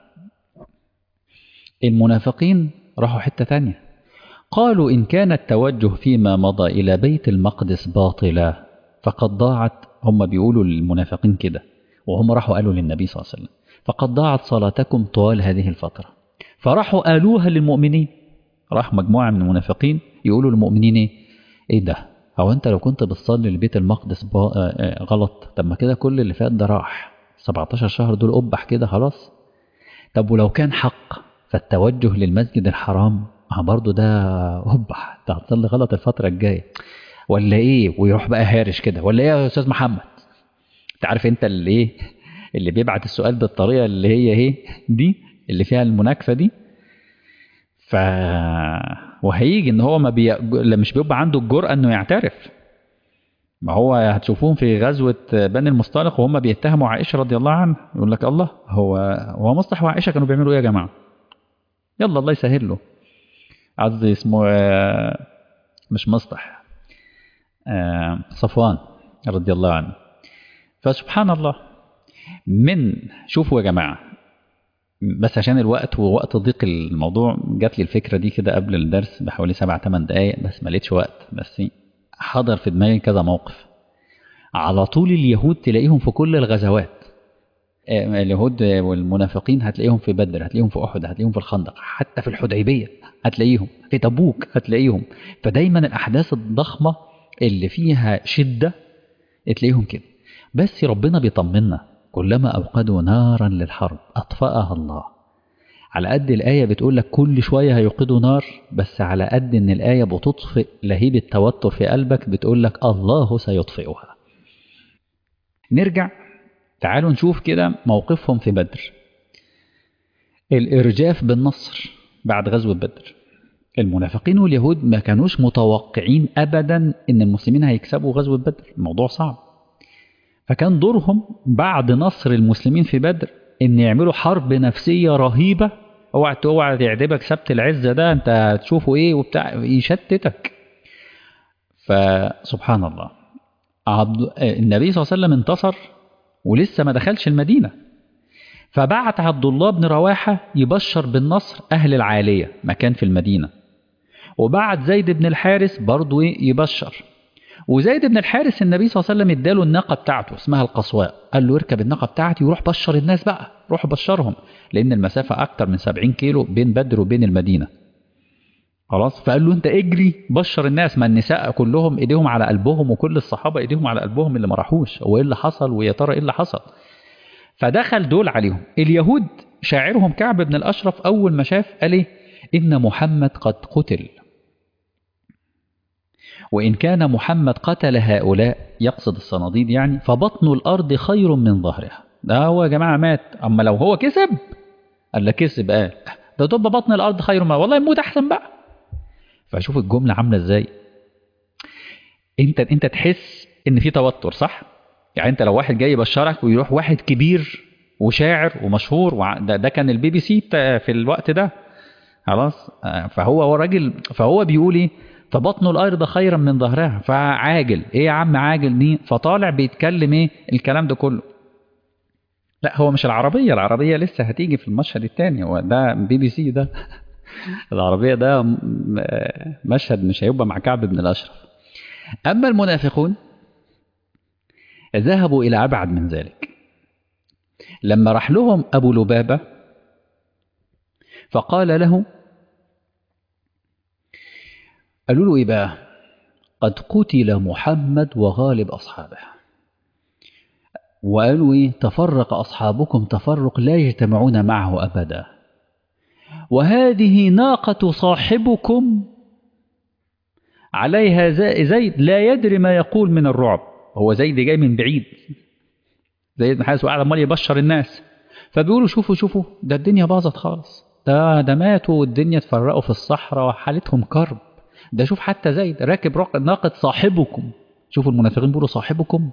المنافقين راحوا حتة تانية، قالوا إن كان التوجه فيما مضى إلى بيت المقدس باطلا فقد ضاعت، هم بيقولوا للمنافقين كده وهم راحوا قالوا للنبي صلى الله عليه وسلم فقد ضاعت صلاتكم طوال هذه الفترة. فراحوا قالوها للمؤمنين، راح مجموعة من المنافقين يقولوا للمؤمنين ايه, إيه ده، هو انت لو كنت بتصلي لبيت المقدس غلط، طب ما كده كل اللي فات ده راح، سبعتاشر شهر دول أبح كده خلاص. طب ولو كان حق فالتوجه للمسجد الحرام اه برضه ده هوبا ده هتصلي غلط الفتره الجايه ولا ايه، ويروح بقى هارش كده، ولا ايه يا استاذ محمد؟ انت عارف انت اللي ايه، اللي بيبعت السؤال بالطريقه اللي هي ايه دي، اللي فيها المناكفه دي. ف وهيجي ان هو ما بي... مش بيبقى عنده الجرأة انه يعترف. ما هو هتشوفوهم في غزوة بني المصطلق وهم بيتهموا عائشة رضي الله عنها، يقول لك الله هو هو مصطح وعائشة كانوا بيعملوا ايه يا جماعة؟ يلا الله يسهل له. قصدي اسمه مش مصطح، صفوان رضي الله عنه. فسبحان الله. من شوفوا يا جماعة، بس عشان الوقت ووقت ضيق الموضوع جات لي الفكرة دي كده قبل الدرس بحوالي سبع ثمان دقايق، بس ما لقيتش وقت، بس حضر في دماغي كذا موقف. على طول اليهود تلاقيهم في كل الغزوات، اليهود والمنافقين هتلاقيهم في بدر، هتلاقيهم في أحد، هتلاقيهم في الخندق، حتى في الحديبية هتلاقيهم، في تبوك هتلاقيهم. فدايما الأحداث الضخمة اللي فيها شدة تلاقيهم كده. بس ربنا بيطمنا، كلما أوقدوا نارا للحرب أطفأها الله. على قد الآية بتقول لك كل شوية هيوقدوا نار، بس على قد إن الآية بتطفئ لهيب التوتر في قلبك، بتقول لك الله سيطفئها. نرجع تعالوا نشوف كده موقفهم في بدر. الإرجاف بالنصر بعد غزوة بدر. المنافقين واليهود ما كانوش متوقعين أبدا إن المسلمين هيكسبوا غزوة بدر، الموضوع صعب. فكان دورهم بعد نصر المسلمين في بدر إن يعملوا حرب نفسية رهيبة. اوعى اوعى يعجبك سبت العزة ده، انت هتشوفه ايه وبتاع، يشتتك. فسبحان الله، عبد النبي صلى الله عليه وسلم انتصر ولسه ما دخلش المدينة، فبعت عبد الله بن رواحة يبشر بالنصر أهل العالية مكان في المدينة، وبعت زيد بن الحارث برضو يبشر. وزيد بن الحارث النبي صلى الله عليه وسلم اداله الناقة بتاعته اسمها القصواء، قال له اركب الناقة بتاعتي وروح بشر الناس بقى، روح بشرهم، لأن المسافة أكتر من سبعين كيلو بين بدر وبين المدينة. خلاص، فقال له انت اجري بشر الناس. ما النساء كلهم ايديهم على قلبهم، وكل الصحابة ايديهم على قلبهم اللي ما راحوش، هو ايه اللي حصل ويا ترى ايه اللي حصل. فدخل دول عليهم. اليهود شاعرهم كعب بن الأشرف أول ما شاف قال ايه، إن محمد قد قتل، وإن كان محمد قتل هؤلاء، يقصد الصناديد يعني، فبطن الأرض خير من ظهرها. ده هو يا جماعة مات، أما لو هو كسب قال لا كسب، قال ده تبقى بطن الأرض خير ما، والله يموت أحسن بقى. فشوف الجملة عاملة إزاي. أنت أنت تحس إن في توتر، صح؟ يعني أنت لو واحد جاي يبشرك ويروح واحد كبير وشاعر ومشهور، وده ده كان البي بي سي في الوقت ده، خلاص. فهو هو راجل، فهو بيقول إيه، فبطن الأرض خيرا من ظهرها، فعاجل ايه يا عم عاجل دي، فطالع بيتكلم ايه الكلام ده كله. لا هو مش العربية، العربية لسه هتيجي في المشهد الثاني، هو ده بي بي سي ده العربية ده مشهد مش هيبقى مع كعب بن الأشرف. أما المنافقون ذهبوا إلى أبعد من ذلك. لما راح لهم أبو لبابة فقال له، قالوا له إيه بقى، قد قتل محمد وغالب أصحابه، وقالوا إيه، تفرق أصحابكم تفرق لا يجتمعون معه أبدا، وهذه ناقة صاحبكم عليها زيد لا يدري ما يقول من الرعب. هو زيد جاي من بعيد، زيد بن حارث وقاعد عمال يبشر الناس، فبيقولوا شوفوا شوفوا ده الدنيا باظت خالص، ده ده ماتوا والدنيا اتفرقوا في الصحراء وحالتهم كرب. ده شوف حتى زيد راكب ناقة صاحبكم، شوفوا المنافقين بيقولوا صاحبكم،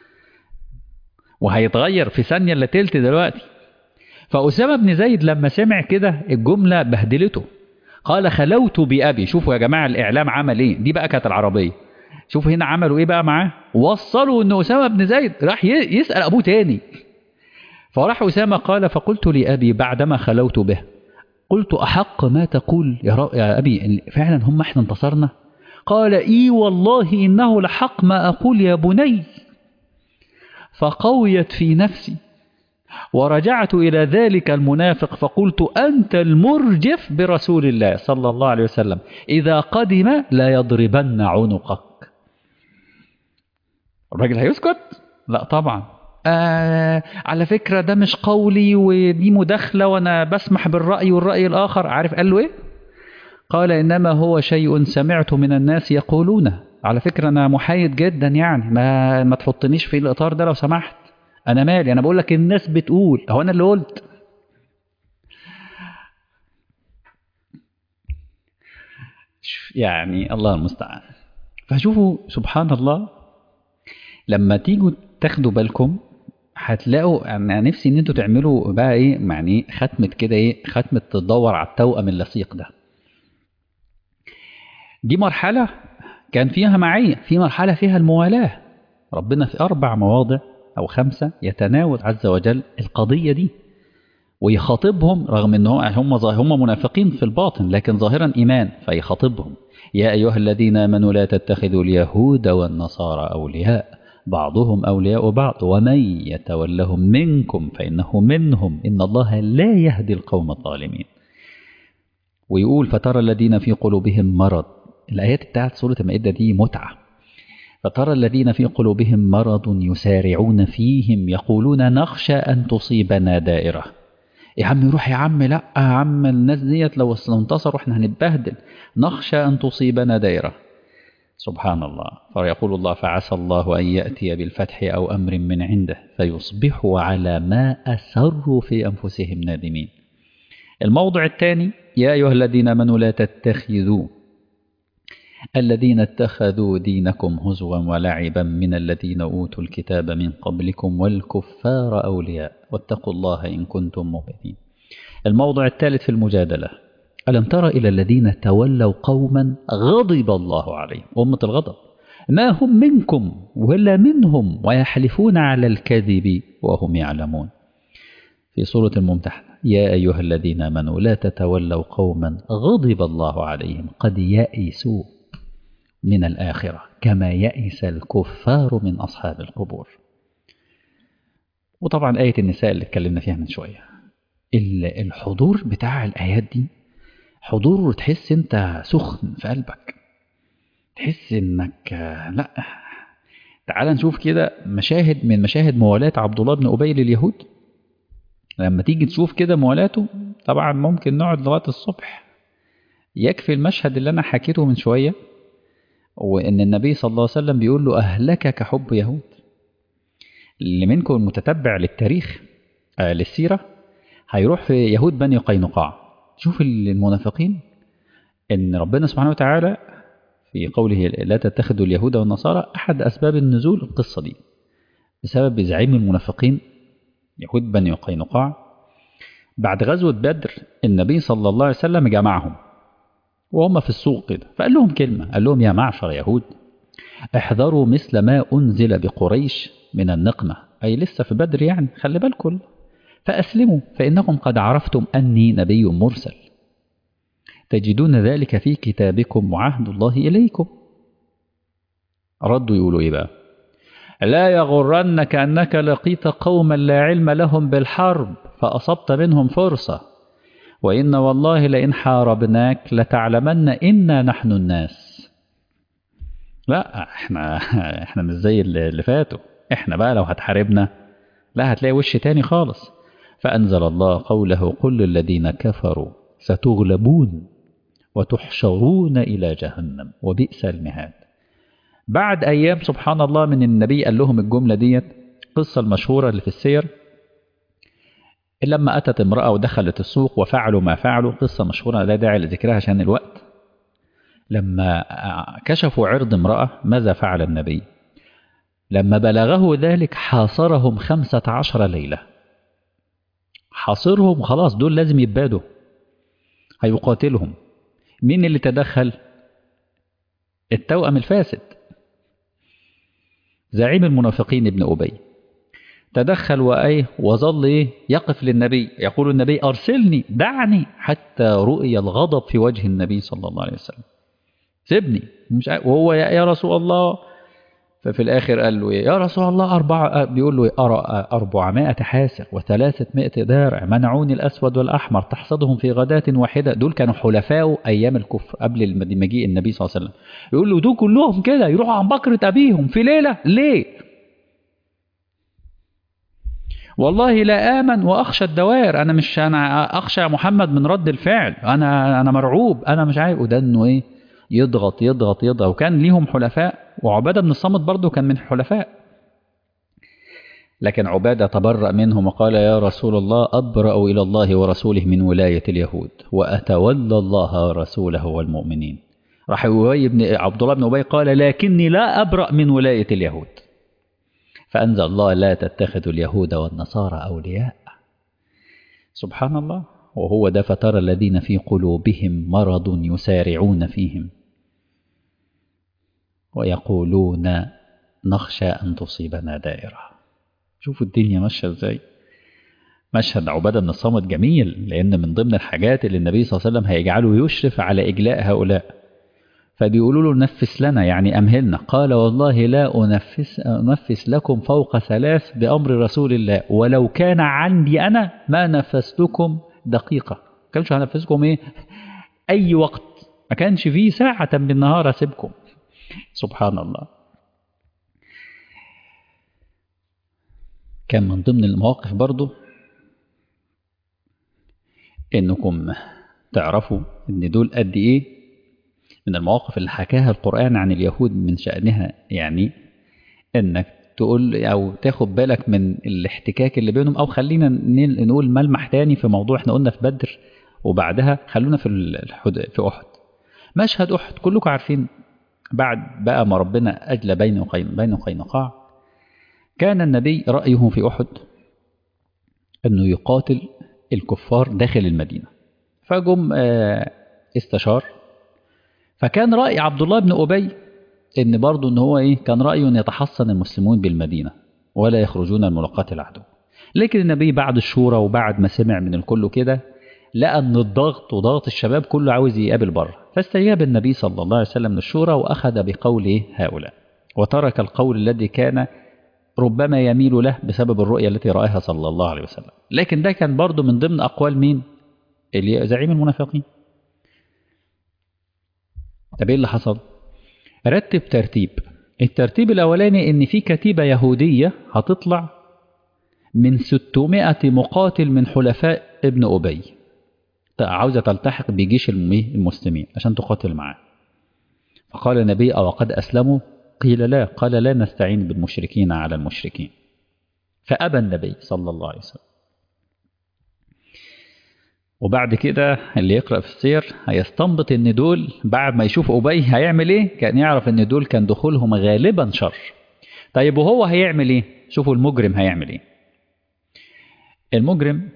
وهيتغير في ثانية الا تلت دلوقتي. فأسامة بن زيد لما سمع كده الجملة بهدلته، قال خلوت بأبي. شوفوا يا جماعة الإعلام عمل إيه، دي بقى كانت العربية. شوفوا هنا عملوا إيه بقى معاه، وصلوا إن أسامة بن زيد راح يسأل أبوه تاني. فراح أسامة قال فقلت لأبي بعدما خلوت به، قلت أحق ما تقول يا, يا أبي، فعلا هم احنا انتصرنا؟ قال إي والله إنه لحق ما أقول يا بني. فقويت في نفسي ورجعت إلى ذلك المنافق فقلت أنت المرجف برسول الله صلى الله عليه وسلم، إذا قدم لا يضربن عنقك. الراجل هيسكت؟ لا طبعا. آه على فكرة ده مش قولي ودي مداخلة وأنا بسمح بالرأي والرأي الآخر. عارف قال له إيه؟ قال إنما هو شيء سمعت من الناس يقولونه. على فكرة أنا محايد جدا يعني، ما ما تحطنيش في الإطار ده لو سمحت، أنا مالي، أنا بقول لك الناس بتقول، هو أنا اللي قلت؟ يعني الله المستعان. فشوفوا سبحان الله، لما تيجوا تاخدوا بالكم هتلاقوا، انا نفسي ان انتوا تعملوا بقى ايه يعني، ختمه كده، ايه ختمه تدور على التوأم اللصيق ده. دي مرحله كان فيها معيه، في مرحله فيها الموالاه. ربنا في اربع مواضع او خمسه يتناول عز وجل القضيه دي ويخاطبهم، رغم ان هم هم منافقين في الباطن لكن ظاهرا ايمان، فيخاطبهم: يا ايها الذين امنوا لا تتخذوا اليهود والنصارى اولياء بعضهم اولياء بعض ومن يتولهم منكم فانه منهم ان الله لا يهدي القوم الظالمين. ويقول: فترى الذين في قلوبهم مرض. الايات بتاعت سوره المائده دي متعه. فترى الذين في قلوبهم مرض يسارعون فيهم يقولون نخشى ان تصيبنا دائره. يا عم روح يا عم، لا يا عم الناس ديت لو انتصروا احنا هنتبهدل، نخشى ان تصيبنا دائره. سبحان الله. فيقول الله: فعسى الله ان ياتي بالفتح او امر من عنده فيصبحوا على ما اسروا في انفسهم نادمين. الموضع الثاني: يا ايها الذين امنوا لا تتخذوا الذين اتخذوا دينكم هزوا ولعبا من الذين اوتوا الكتاب من قبلكم والكفار اولياء واتقوا الله ان كنتم مؤمنين. الموضع الثالث في المجادله: ألم تر إلى الذين تولوا قوما غضب الله عليهم، أمة الغضب، ما هم منكم ولا منهم ويحلفون على الكذب وهم يعلمون. في سورة الممتحنة: يا أيها الذين آمنوا لا تتولوا قوما غضب الله عليهم قد يئسوا من الآخرة كما يئس الكفار من أصحاب القبور. وطبعا آية النساء اللي اتكلمنا فيها من شوية. الحضور بتاع الآيات دي حضور تحس انت سخن في قلبك، تحس انك لا. تعال نشوف كده مشاهد من مشاهد موالاة عبد الله بن أبي لليهود. لما تيجي تشوف كده موالاته، طبعا ممكن نقعد لغاية الصبح. يكفي المشهد اللي انا حكيته من شوية، وان النبي صلى الله عليه وسلم بيقول له: أهلكك حب يهود. اللي منكم المتتبع للتاريخ آه للسيرة هيروح في يهود بني قينقاع، شوف المنافقين. ان ربنا سبحانه وتعالى في قوله: لا تتخذوا اليهود والنصارى، احد اسباب النزول القصه دي بسبب زعيم المنافقين يهود بني قينقاع. بعد غزوه بدر النبي صلى الله عليه وسلم جمعهم وهم في السوق كده، فقال لهم كلمه، قال لهم: يا معشر يهود، احذروا مثل ما انزل بقريش من النقمه، اي لسه في بدر يعني، خلي بالكم، فاسلموا فانكم قد عرفتم اني نبي مرسل، تجدون ذلك في كتابكم وعهد الله إليكم. ردوا يقولوا إيه بقى؟ لا يغرنك أنك لقيت قوما لا علم لهم بالحرب فأصبت منهم فرصة، وإن والله لئن حاربناك لتعلمن إنا نحن الناس. لا احنا احنا مش زي اللي فاتوا، احنا بقى لو هتحاربنا لا هتلاقي وش تاني خالص. فأنزل الله قوله: قل للذين كفروا ستغلبون وتحشرون إلى جهنم وبئس المهاد. بعد أيام سبحان الله من النبي قال لهم الجملة ديت، قصة المشهورة اللي في السير، لما أتت امرأة ودخلت السوق وفعلوا ما فعلوا، قصة مشهورة لا داعي لذكرها عشان الوقت. لما كشفوا عرض امرأة ماذا فعل النبي؟ لما بلغه ذلك حاصرهم خمسة عشر ليلة، حاصرهم خلاص، دول لازم يبادوا، هيقاتلهم. مين اللي تدخل؟ التوأم الفاسد، زعيم المنافقين ابن أبي تدخل وأيه وظل إيه يقف للنبي، يقول النبي: أرسلني، دعني، حتى رؤي الغضب في وجه النبي صلى الله عليه وسلم، سيبني، مش وهو يا رسول الله. ففي الآخر قال له: يا رسول الله أربعة، بيقول له: أرى أربعمائة حاسر وثلاثمائة دارع منعوني الأسود والأحمر تحصدهم في غداة واحدة. دول كانوا حلفاء أيام الكفر قبل مجيء النبي صلى الله عليه وسلم. يقول له: دول كلهم كده يروحوا عن بكرة أبيهم في ليلة ليه؟ والله لا آمن وأخشى الدوائر، أنا مش أنا أخشى يا محمد من رد الفعل، أنا أنا مرعوب، أنا مش عارف. وده إنه إيه، يضغط يضغط يضغط. وكان ليهم حلفاء، وعبادة بن الصامت برضه كان من الحلفاء، لكن عبادة تبرأ منهم وقال يا رسول الله أبرأ إلى الله ورسوله من ولاية اليهود وأتولى الله ورسوله والمؤمنين. راح أبي بن عبد الله بن أبي قال لكني لا أبرأ من ولاية اليهود، فأنزل الله لا تتخذوا اليهود والنصارى أولياء. سبحان الله. وهو ده فترى الذين في قلوبهم مرض يسارعون فيهم ويقولون نخشى أن تصيبنا دائرة. شوفوا الدنيا ماشية ازاي. مشهد عبادة بن الصامت جميل، لأن من ضمن الحاجات اللي النبي صلى الله عليه وسلم هيجعله يشرف على إجلاء هؤلاء، فبيقولوا له نفس لنا يعني أمهلنا. قال والله لا أنفس, أنفس لكم فوق ثلاث بأمر رسول الله، ولو كان عندي أنا ما نفستكم دقيقة. ما كانش هنفسكم إيه أي وقت، ما كانش فيه ساعة بالنهار أسيبكم. سبحان الله. كان من ضمن المواقف برضو إنكم تعرفوا إن دول قد إيه من المواقف اللي حكاها القرآن عن اليهود من شأنها، يعني إنك تقول أو تاخد بالك من الاحتكاك اللي بينهم. أو خلينا نقول ملمح تاني في موضوع إحنا قلنا في بدر، وبعدها خلونا في الحد في أحد. مشهد أحد كلكم عارفين، بعد بقى ما ربنا أجلى بين بين قينقاع، كان النبي رأيه في أحد أنه يقاتل الكفار داخل المدينة، فجم استشار. فكان رأي عبد الله بن أبي إن برضه إن هو إيه، كان رأيه أن يتحصن المسلمون بالمدينة ولا يخرجون الملاقاة العدو. لكن النبي بعد الشورى وبعد ما سمع من الكل كده، لقى أن الضغط وضغط الشباب كله عاوز يقابل بره، فاستجاب النبي صلى الله عليه وسلم للشورى وأخذ بقول إيه هؤلاء، وترك القول الذي كان ربما يميل له بسبب الرؤية التي رأيها صلى الله عليه وسلم. لكن ده كان برضه من ضمن أقوال مين؟ اللي زعيم المنافقين. طب ايه اللي حصل؟ رتب ترتيب. الترتيب الأولاني إن في كتيبة يهودية هتطلع من ستمائة مقاتل من حلفاء ابن أبي، عاوزة تلتحق بجيش المسلمين عشان تقاتل معاه. فقال النبي أو قد أسلموا؟ قيل لا. قال لا نستعين بالمشركين على المشركين. فأبى النبي صلى الله عليه وسلم. وبعد كده اللي يقرأ في السير هيستنبط ان دول بعد ما يشوف أبي هيعمل ايه، كان يعرف ان دول كان دخولهم غالبا شر. طيب وهو هيعمل ايه؟ شوفوا المجرم هيعمل ايه. المجرم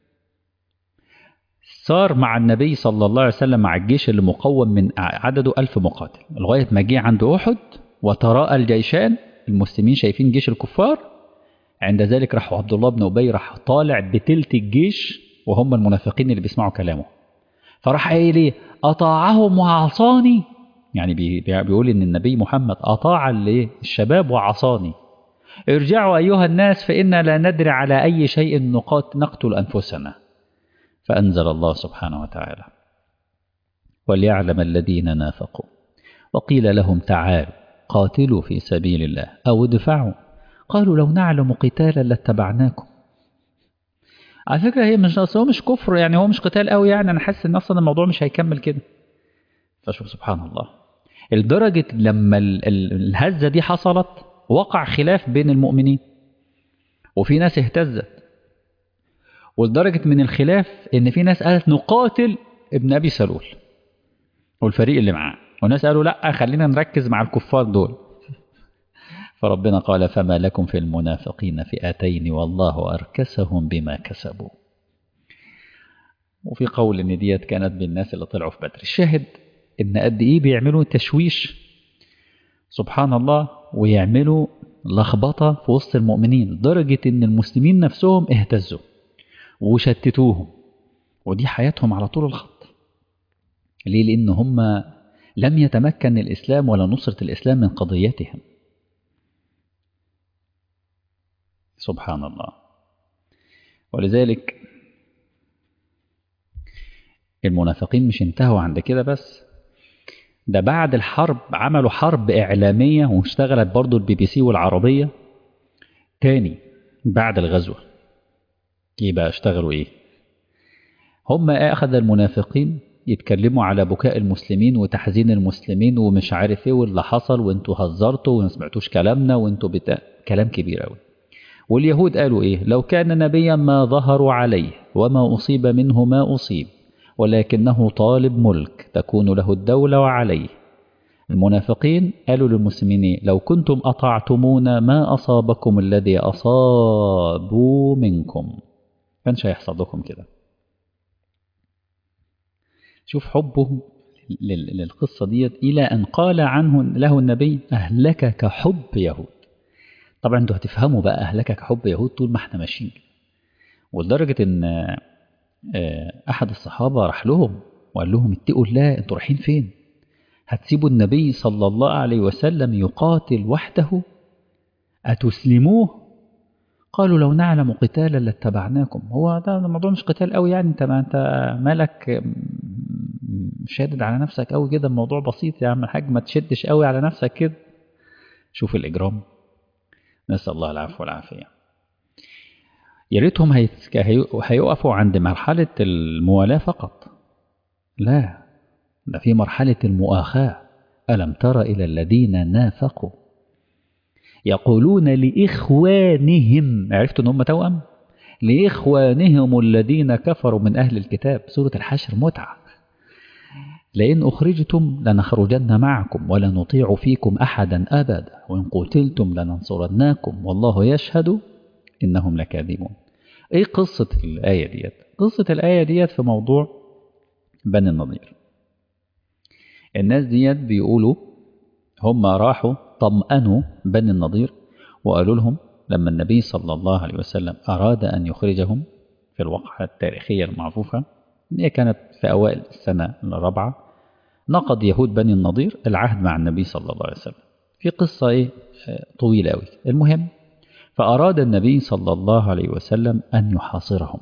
صار مع النبي صلى الله عليه وسلم مع الجيش اللي مقوم من عدده ألف مقاتل لغاية ما جه عند أحد وتراءى الجيشان، المسلمين شايفين جيش الكفار. عند ذلك راح عبد الله بن أبي راح طالع بتلت الجيش وهم المنافقين اللي بيسمعوا كلامه، فراح قايل ايه؟ أطاعهم وعصاني. يعني بيقول ان النبي محمد أطاع الشباب وعصاني. ارجعوا أيها الناس فإنا لا ندري على أي شيء نقتل أنفسنا. فأنزل الله سبحانه وتعالى وليعلم الذين نافقوا وقيل لهم تعالوا قاتلوا في سبيل الله أو ادفعوا قالوا لو نعلم قتالا لاتبعناكم. على فكرة هي مش هو مش كفر، يعني هو مش قتال قوي، يعني أنا حاسس إن أصلا الموضوع مش هيكمل كده. فشوف سبحان الله، لدرجة لما الهزة دي حصلت وقع خلاف بين المؤمنين وفي ناس اهتزت، ولدرجة من الخلاف إن في ناس قالت نقاتل ابن أبي سلول والفريق اللي معاه، وناس قالوا لأ خلينا نركز مع الكفار دول. فربنا قال فما لكم في المنافقين فئتين والله أركسهم بما كسبوا. وفي قول إن ديت كانت بالناس اللي طلعوا في بدر. الشاهد إن قد إيه بيعملوا تشويش سبحان الله، ويعملوا لخبطة في وسط المؤمنين لدرجة إن المسلمين نفسهم اهتزوا وشتتوهم، ودي حياتهم على طول الخط. ليه؟ لأن هم لم يتمكن الإسلام ولا نصرة الإسلام من قضيتهم. سبحان الله. ولذلك المنافقين مش انتهوا عند كده بس، ده بعد الحرب عملوا حرب إعلامية واشتغلت برضو البي بي سي والعربية تاني بعد الغزوة. يبقى اشتغلوا ايه؟ هم اخذ المنافقين يتكلموا على بكاء المسلمين وتحزين المسلمين ومش عارف ايه واللي حصل، وانتوا هزرتوا وما سمعتوش كلامنا وانتوا بتا... كلام كبير قوي. واليهود قالوا ايه؟ لو كان نبيا ما ظهروا عليه وما أصيب منه ما أصيب، ولكنه طالب ملك تكون له الدولة وعليه. المنافقين قالوا للمسلمين لو كنتم أطعتمونا ما أصابكم الذي أصابوا منكم، كانش هيحصل لكم كده. شوف حبه للقصة ديت إلى أن قال عنه له النبي أهلك كحب يهود. طبعا انتوا هتفهموا بقى أهلك كحب يهود طول ما احنا ماشيين. ولدرجة ان أحد الصحابة راح لهم وقال لهم اتقوا الله، انتوا رايحين فين؟ هتسيبوا النبي صلى الله عليه وسلم يقاتل وحده؟ أتسلموه؟ قالوا لو نعلم قتالا لاتبعناكم. هو ده الموضوع مش قتال قوي يعني، انت ما انت مالك شادد على نفسك قوي كده، الموضوع بسيط يا عم الحاج، ما تشدش قوي على نفسك كده. شوف الإجرام، نسأل الله العفو والعافية. يا ريتهم هيقفوا عند مرحلة الموالاة فقط، لا، ده في مرحلة المؤاخاة. ألم تر إلى الذين نافقوا يقولون لإخوانهم، عرفتوا أن هم توأم؟ لإخوانهم الذين كفروا من أهل الكتاب. سورة الحشر متعة. لئن أخرجتم لنخرجن معكم ولا نطيع فيكم أحدا أبدا وإن قتلتم لننصرناكم والله يشهد إنهم لكاذبون. إيه قصة الآية ديت؟ قصة الآية ديت في موضوع بني النضير. الناس ديت بيقولوا هم راحوا طمأنوا بني النضير وقالوا لهم لما النبي صلى الله عليه وسلم أراد أن يخرجهم في الوقعة التاريخية المعروفة، هي كانت في أوائل السنة الرابعة، نقض يهود بني النضير العهد مع النبي صلى الله عليه وسلم. في قصة إيه طويلة أوي. المهم فأراد النبي صلى الله عليه وسلم أن يحاصرهم.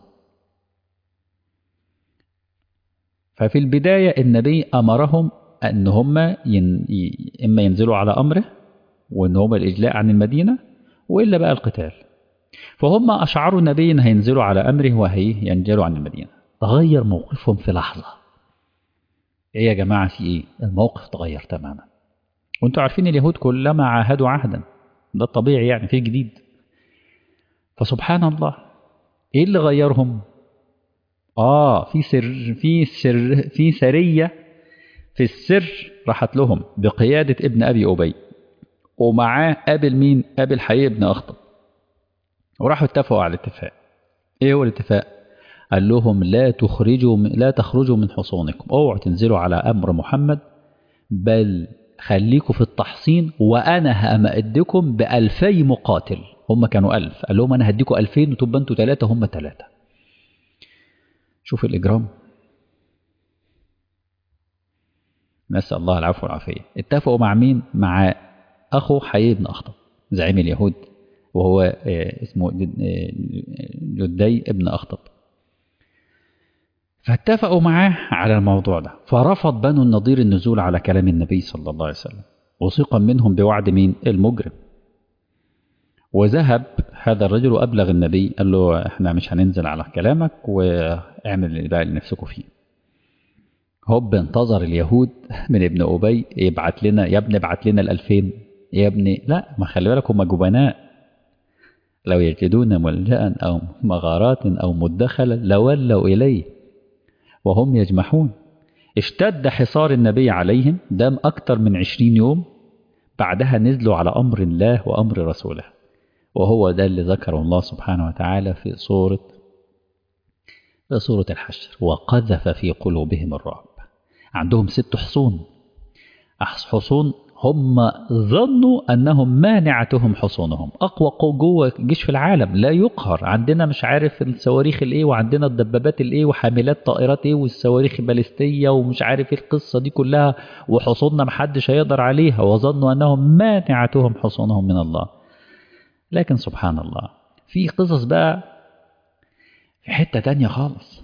ففي البداية النبي أمرهم أن هم ين... إما ينزلوا على أمره وأن هم الإجلاء عن المدينة وإلا بقى القتال. فهم أشعروا النبي أن هينزلوا على أمره وهي ينزلوا عن المدينة. تغير موقفهم في لحظة. إيه يا جماعة في إيه؟ الموقف تغير تماما. وانتوا عارفين اليهود كلما عاهدوا عهدا، ده الطبيعي يعني، في جديد. فسبحان الله إيه اللي غيرهم؟ آه في سر في سر في سرية في السر راحت لهم بقيادة ابن أبي أبي، ومعاه قابل مين؟ قابل حيي بن أخطب، وراحوا اتفقوا على الاتفاق. إيه هو الاتفاق؟ قال لهم لا تخرجوا لا تخرجوا من حصونكم، اوعوا تنزلوا على أمر محمد، بل خليكم في التحصين وأنا همأدكم بألفي مقاتل. هم كانوا ألف، قال لهم أنا هديكم ألفين وتبقى انتوا ثلاثة هم ثلاثة. شوف الإجرام، نسأل الله العفو والعافية. اتفقوا مع مين؟ مع أخو حيي بن أخطب زعيم اليهود، وهو اسمه جدي ابن أخطب. فاتفقوا معاه على الموضوع ده. فرفض بنو النضير النزول على كلام النبي صلى الله عليه وسلم، وثقا منهم بوعد مين؟ المجرم. وذهب هذا الرجل وأبلغ النبي، قال له احنا مش هننزل على كلامك واعمل اللي بقى اللي نفسكوا فيه. هوب انتظر اليهود من ابن أبي يبعت لنا، يا ابني ابعت لنا الألفين، يا ابني لا، ما خلي بالك هم جبناء، لو يجدون ملجأ أو مغارات أو مدخلا لولوا إليه وهم يجمحون. اشتد حصار النبي عليهم، دام أكثر من عشرين يوم. بعدها نزلوا على أمر الله وأمر رسوله، وهو ده اللي ذكره الله سبحانه وتعالى في سورة في سورة الحشر. وقذف في قلوبهم الرعب. عندهم ست حصون، حصون هم ظنوا أنهم مانعتهم حصونهم، أقوى قوة جيش في العالم لا يقهر. عندنا مش عارف الصواريخ الإيه، وعندنا الدبابات الإيه، وحاملات طائرات إيه، والصواريخ البالستية، ومش عارف إيه القصة دي كلها، وحصوننا محدش هيقدر عليها. وظنوا أنهم مانعتهم حصونهم من الله. لكن سبحان الله في قصص بقى في حتة تانية خالص.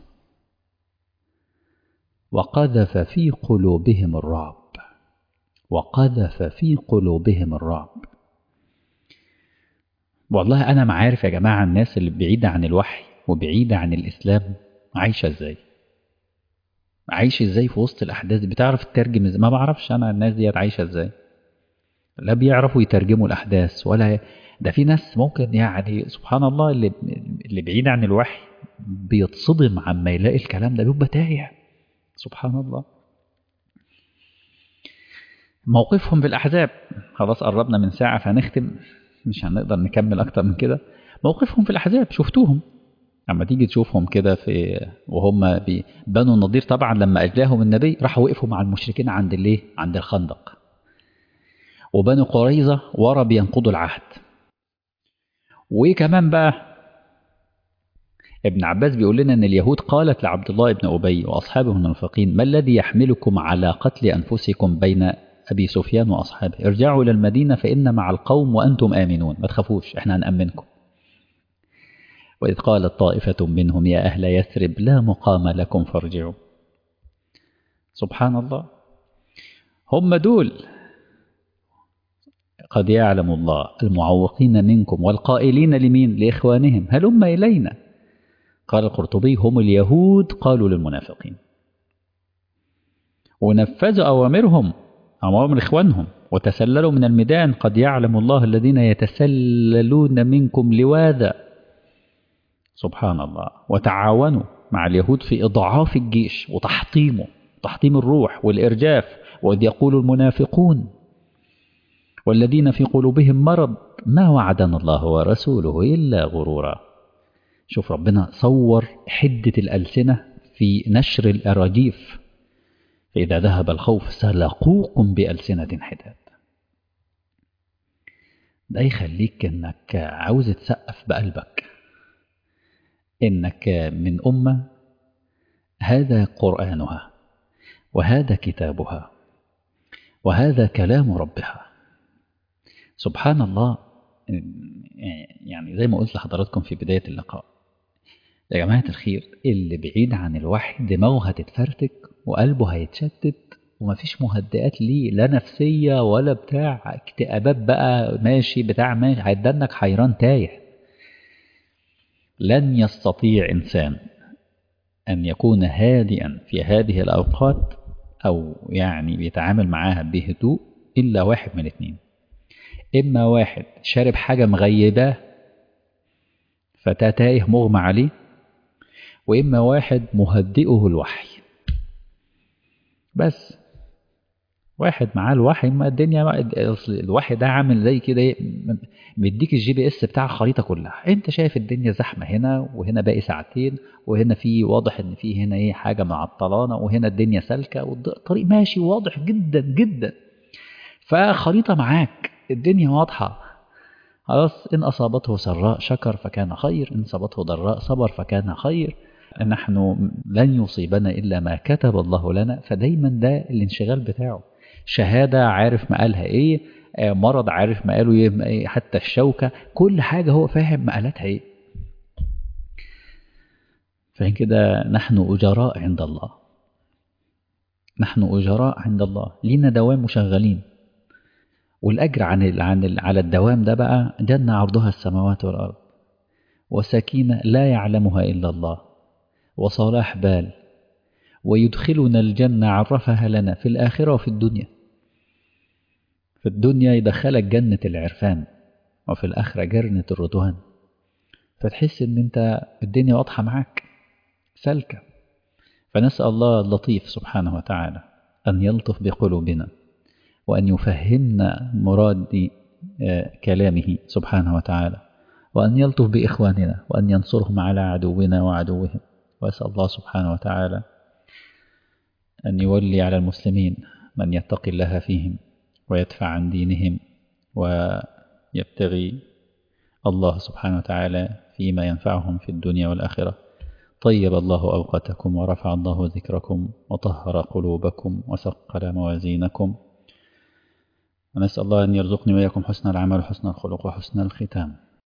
وقذف في قلوبهم الرعب، وقذف في قلوبهم الرعب. والله أنا ما عارف يا جماعة، الناس اللي بعيدة عن الوحي وبعيدة عن الإسلام عايشة إزاي؟ عايشة إزاي في وسط الأحداث؟ بتعرف تترجم إزاي؟ ما بعرفش أنا الناس دي عايشة إزاي. لا بيعرفوا يترجموا الأحداث ولا ده. في ناس ممكن يعني سبحان الله اللي اللي بعيد عن الوحي بيتصدم عما يلاقي الكلام ده، بيبقى تايه. سبحان الله. موقفهم بالأحزاب، خلاص قربنا من ساعة فهنختم، مش هنقدر نكمل أكتر من كده. موقفهم في الأحزاب شفتوهم، اما تيجي تشوفهم كده في وهم بنو النضير، طبعا لما أجلاهم النبي راحوا وقفوا مع المشركين عند الايه؟ عند الخندق. وبنو قريظة ورا بينقضوا العهد. وكمان بقى ابن عباس بيقول لنا ان اليهود قالت لعبد الله بن أبي واصحابه المنافقين: ما الذي يحملكم على قتل انفسكم بين ابي سفيان واصحابه؟ ارجعوا الى المدينه فان مع القوم وانتم امنون، ما تخافوش احنا هنامنكم. واذ قالت طائفه منهم يا اهل يثرب لا مقام لكم فارجعوا. سبحان الله. هم دول قد يعلم الله المعوقين منكم والقائلين لمين؟ لاخوانهم هلم الينا. قال القرطبي: هم اليهود قالوا للمنافقين ونفذوا أوامرهم أوامر إخوانهم وتسللوا من الميدان. قد يعلم الله الذين يتسللون منكم لواذا. سبحان الله. وتعاونوا مع اليهود في إضعاف الجيش وتحطيمه، تحطيم الروح والإرجاف. وإذ يقول المنافقون والذين في قلوبهم مرض ما وعدنا الله ورسوله إلا غرورا. شوف ربنا صور حدة الألسنة في نشر الأراجيف. فإذا ذهب الخوف سلقوكم بألسنة حداد. ده يخليك إنك عاوز تسقف بقلبك إنك من أمة هذا قرآنها وهذا كتابها وهذا كلام ربها. سبحان الله. يعني زي ما قلت لحضراتكم في بداية اللقاء، يا جماعة الخير، اللي بعيد عن الوحي دماغه هتتفرتك وقلبه هيتشتت ومفيش مهدئات ليه، لا نفسية ولا بتاع اكتئابات بقى ماشي بتاع ماشي، هيدنك حيران تايه. لن يستطيع إنسان أن يكون هادئا في هذه الأوقات أو يعني بيتعامل معاها بهدوء إلا واحد من اتنين: إما واحد شارب حاجة مغيباه فتاه تايه مغمى عليه، وإما واحد مهدئه الوحي. بس واحد معاه الوحي، ما الدنيا الوحي ده عامل زي كده مديك الجي بي اس بتاع الخريطة كلها. انت شايف الدنيا زحمة هنا وهنا باقي ساعتين وهنا في واضح ان في هنا ايه حاجة معطلانة وهنا الدنيا سالكة والطريق ماشي واضح جدا جدا. فخريطة معاك الدنيا واضحة خلاص. إن أصابته سراء شكر فكان خير، إن أصابته ضراء صبر فكان خير. نحن لن يصيبنا إلا ما كتب الله لنا. فدايما ده الانشغال بتاعه. شهادة عارف مقالها إيه، مرض عارف مقاله إيه، حتى الشوكة كل حاجة هو فاهم مقالاتها إيه. فإن كده نحن أجراء عند الله، نحن أجراء عند الله، لينا دوام مشغلين. والأجر عن ال عن ال على الدوام ده بقى جنة عرضها السماوات والأرض، وسكينة لا يعلمها إلا الله، وصلاح بال، ويدخلنا الجنة عرفها لنا في الآخرة وفي الدنيا. في الدنيا يدخلك جنة العرفان، وفي الآخرة جنة الرضوان. فتحس إن أنت الدنيا واضحة معاك سالكة. فنسأل الله اللطيف سبحانه وتعالى أن يلطف بقلوبنا وأن يفهمنا مراد كلامه سبحانه وتعالى، وأن يلطف بإخواننا وأن ينصرهم على عدونا وعدوهم. وأسأل الله سبحانه وتعالى أن يولي على المسلمين من يتقي الله فيهم ويدفع عن دينهم ويبتغي الله سبحانه وتعالى فيما ينفعهم في الدنيا والآخرة. طيب الله أوقاتكم ورفع الله ذكركم وطهر قلوبكم وثقل موازينكم. ونسأل الله أن يرزقني وإياكم حسن العمل وحسن الخلق وحسن الختام.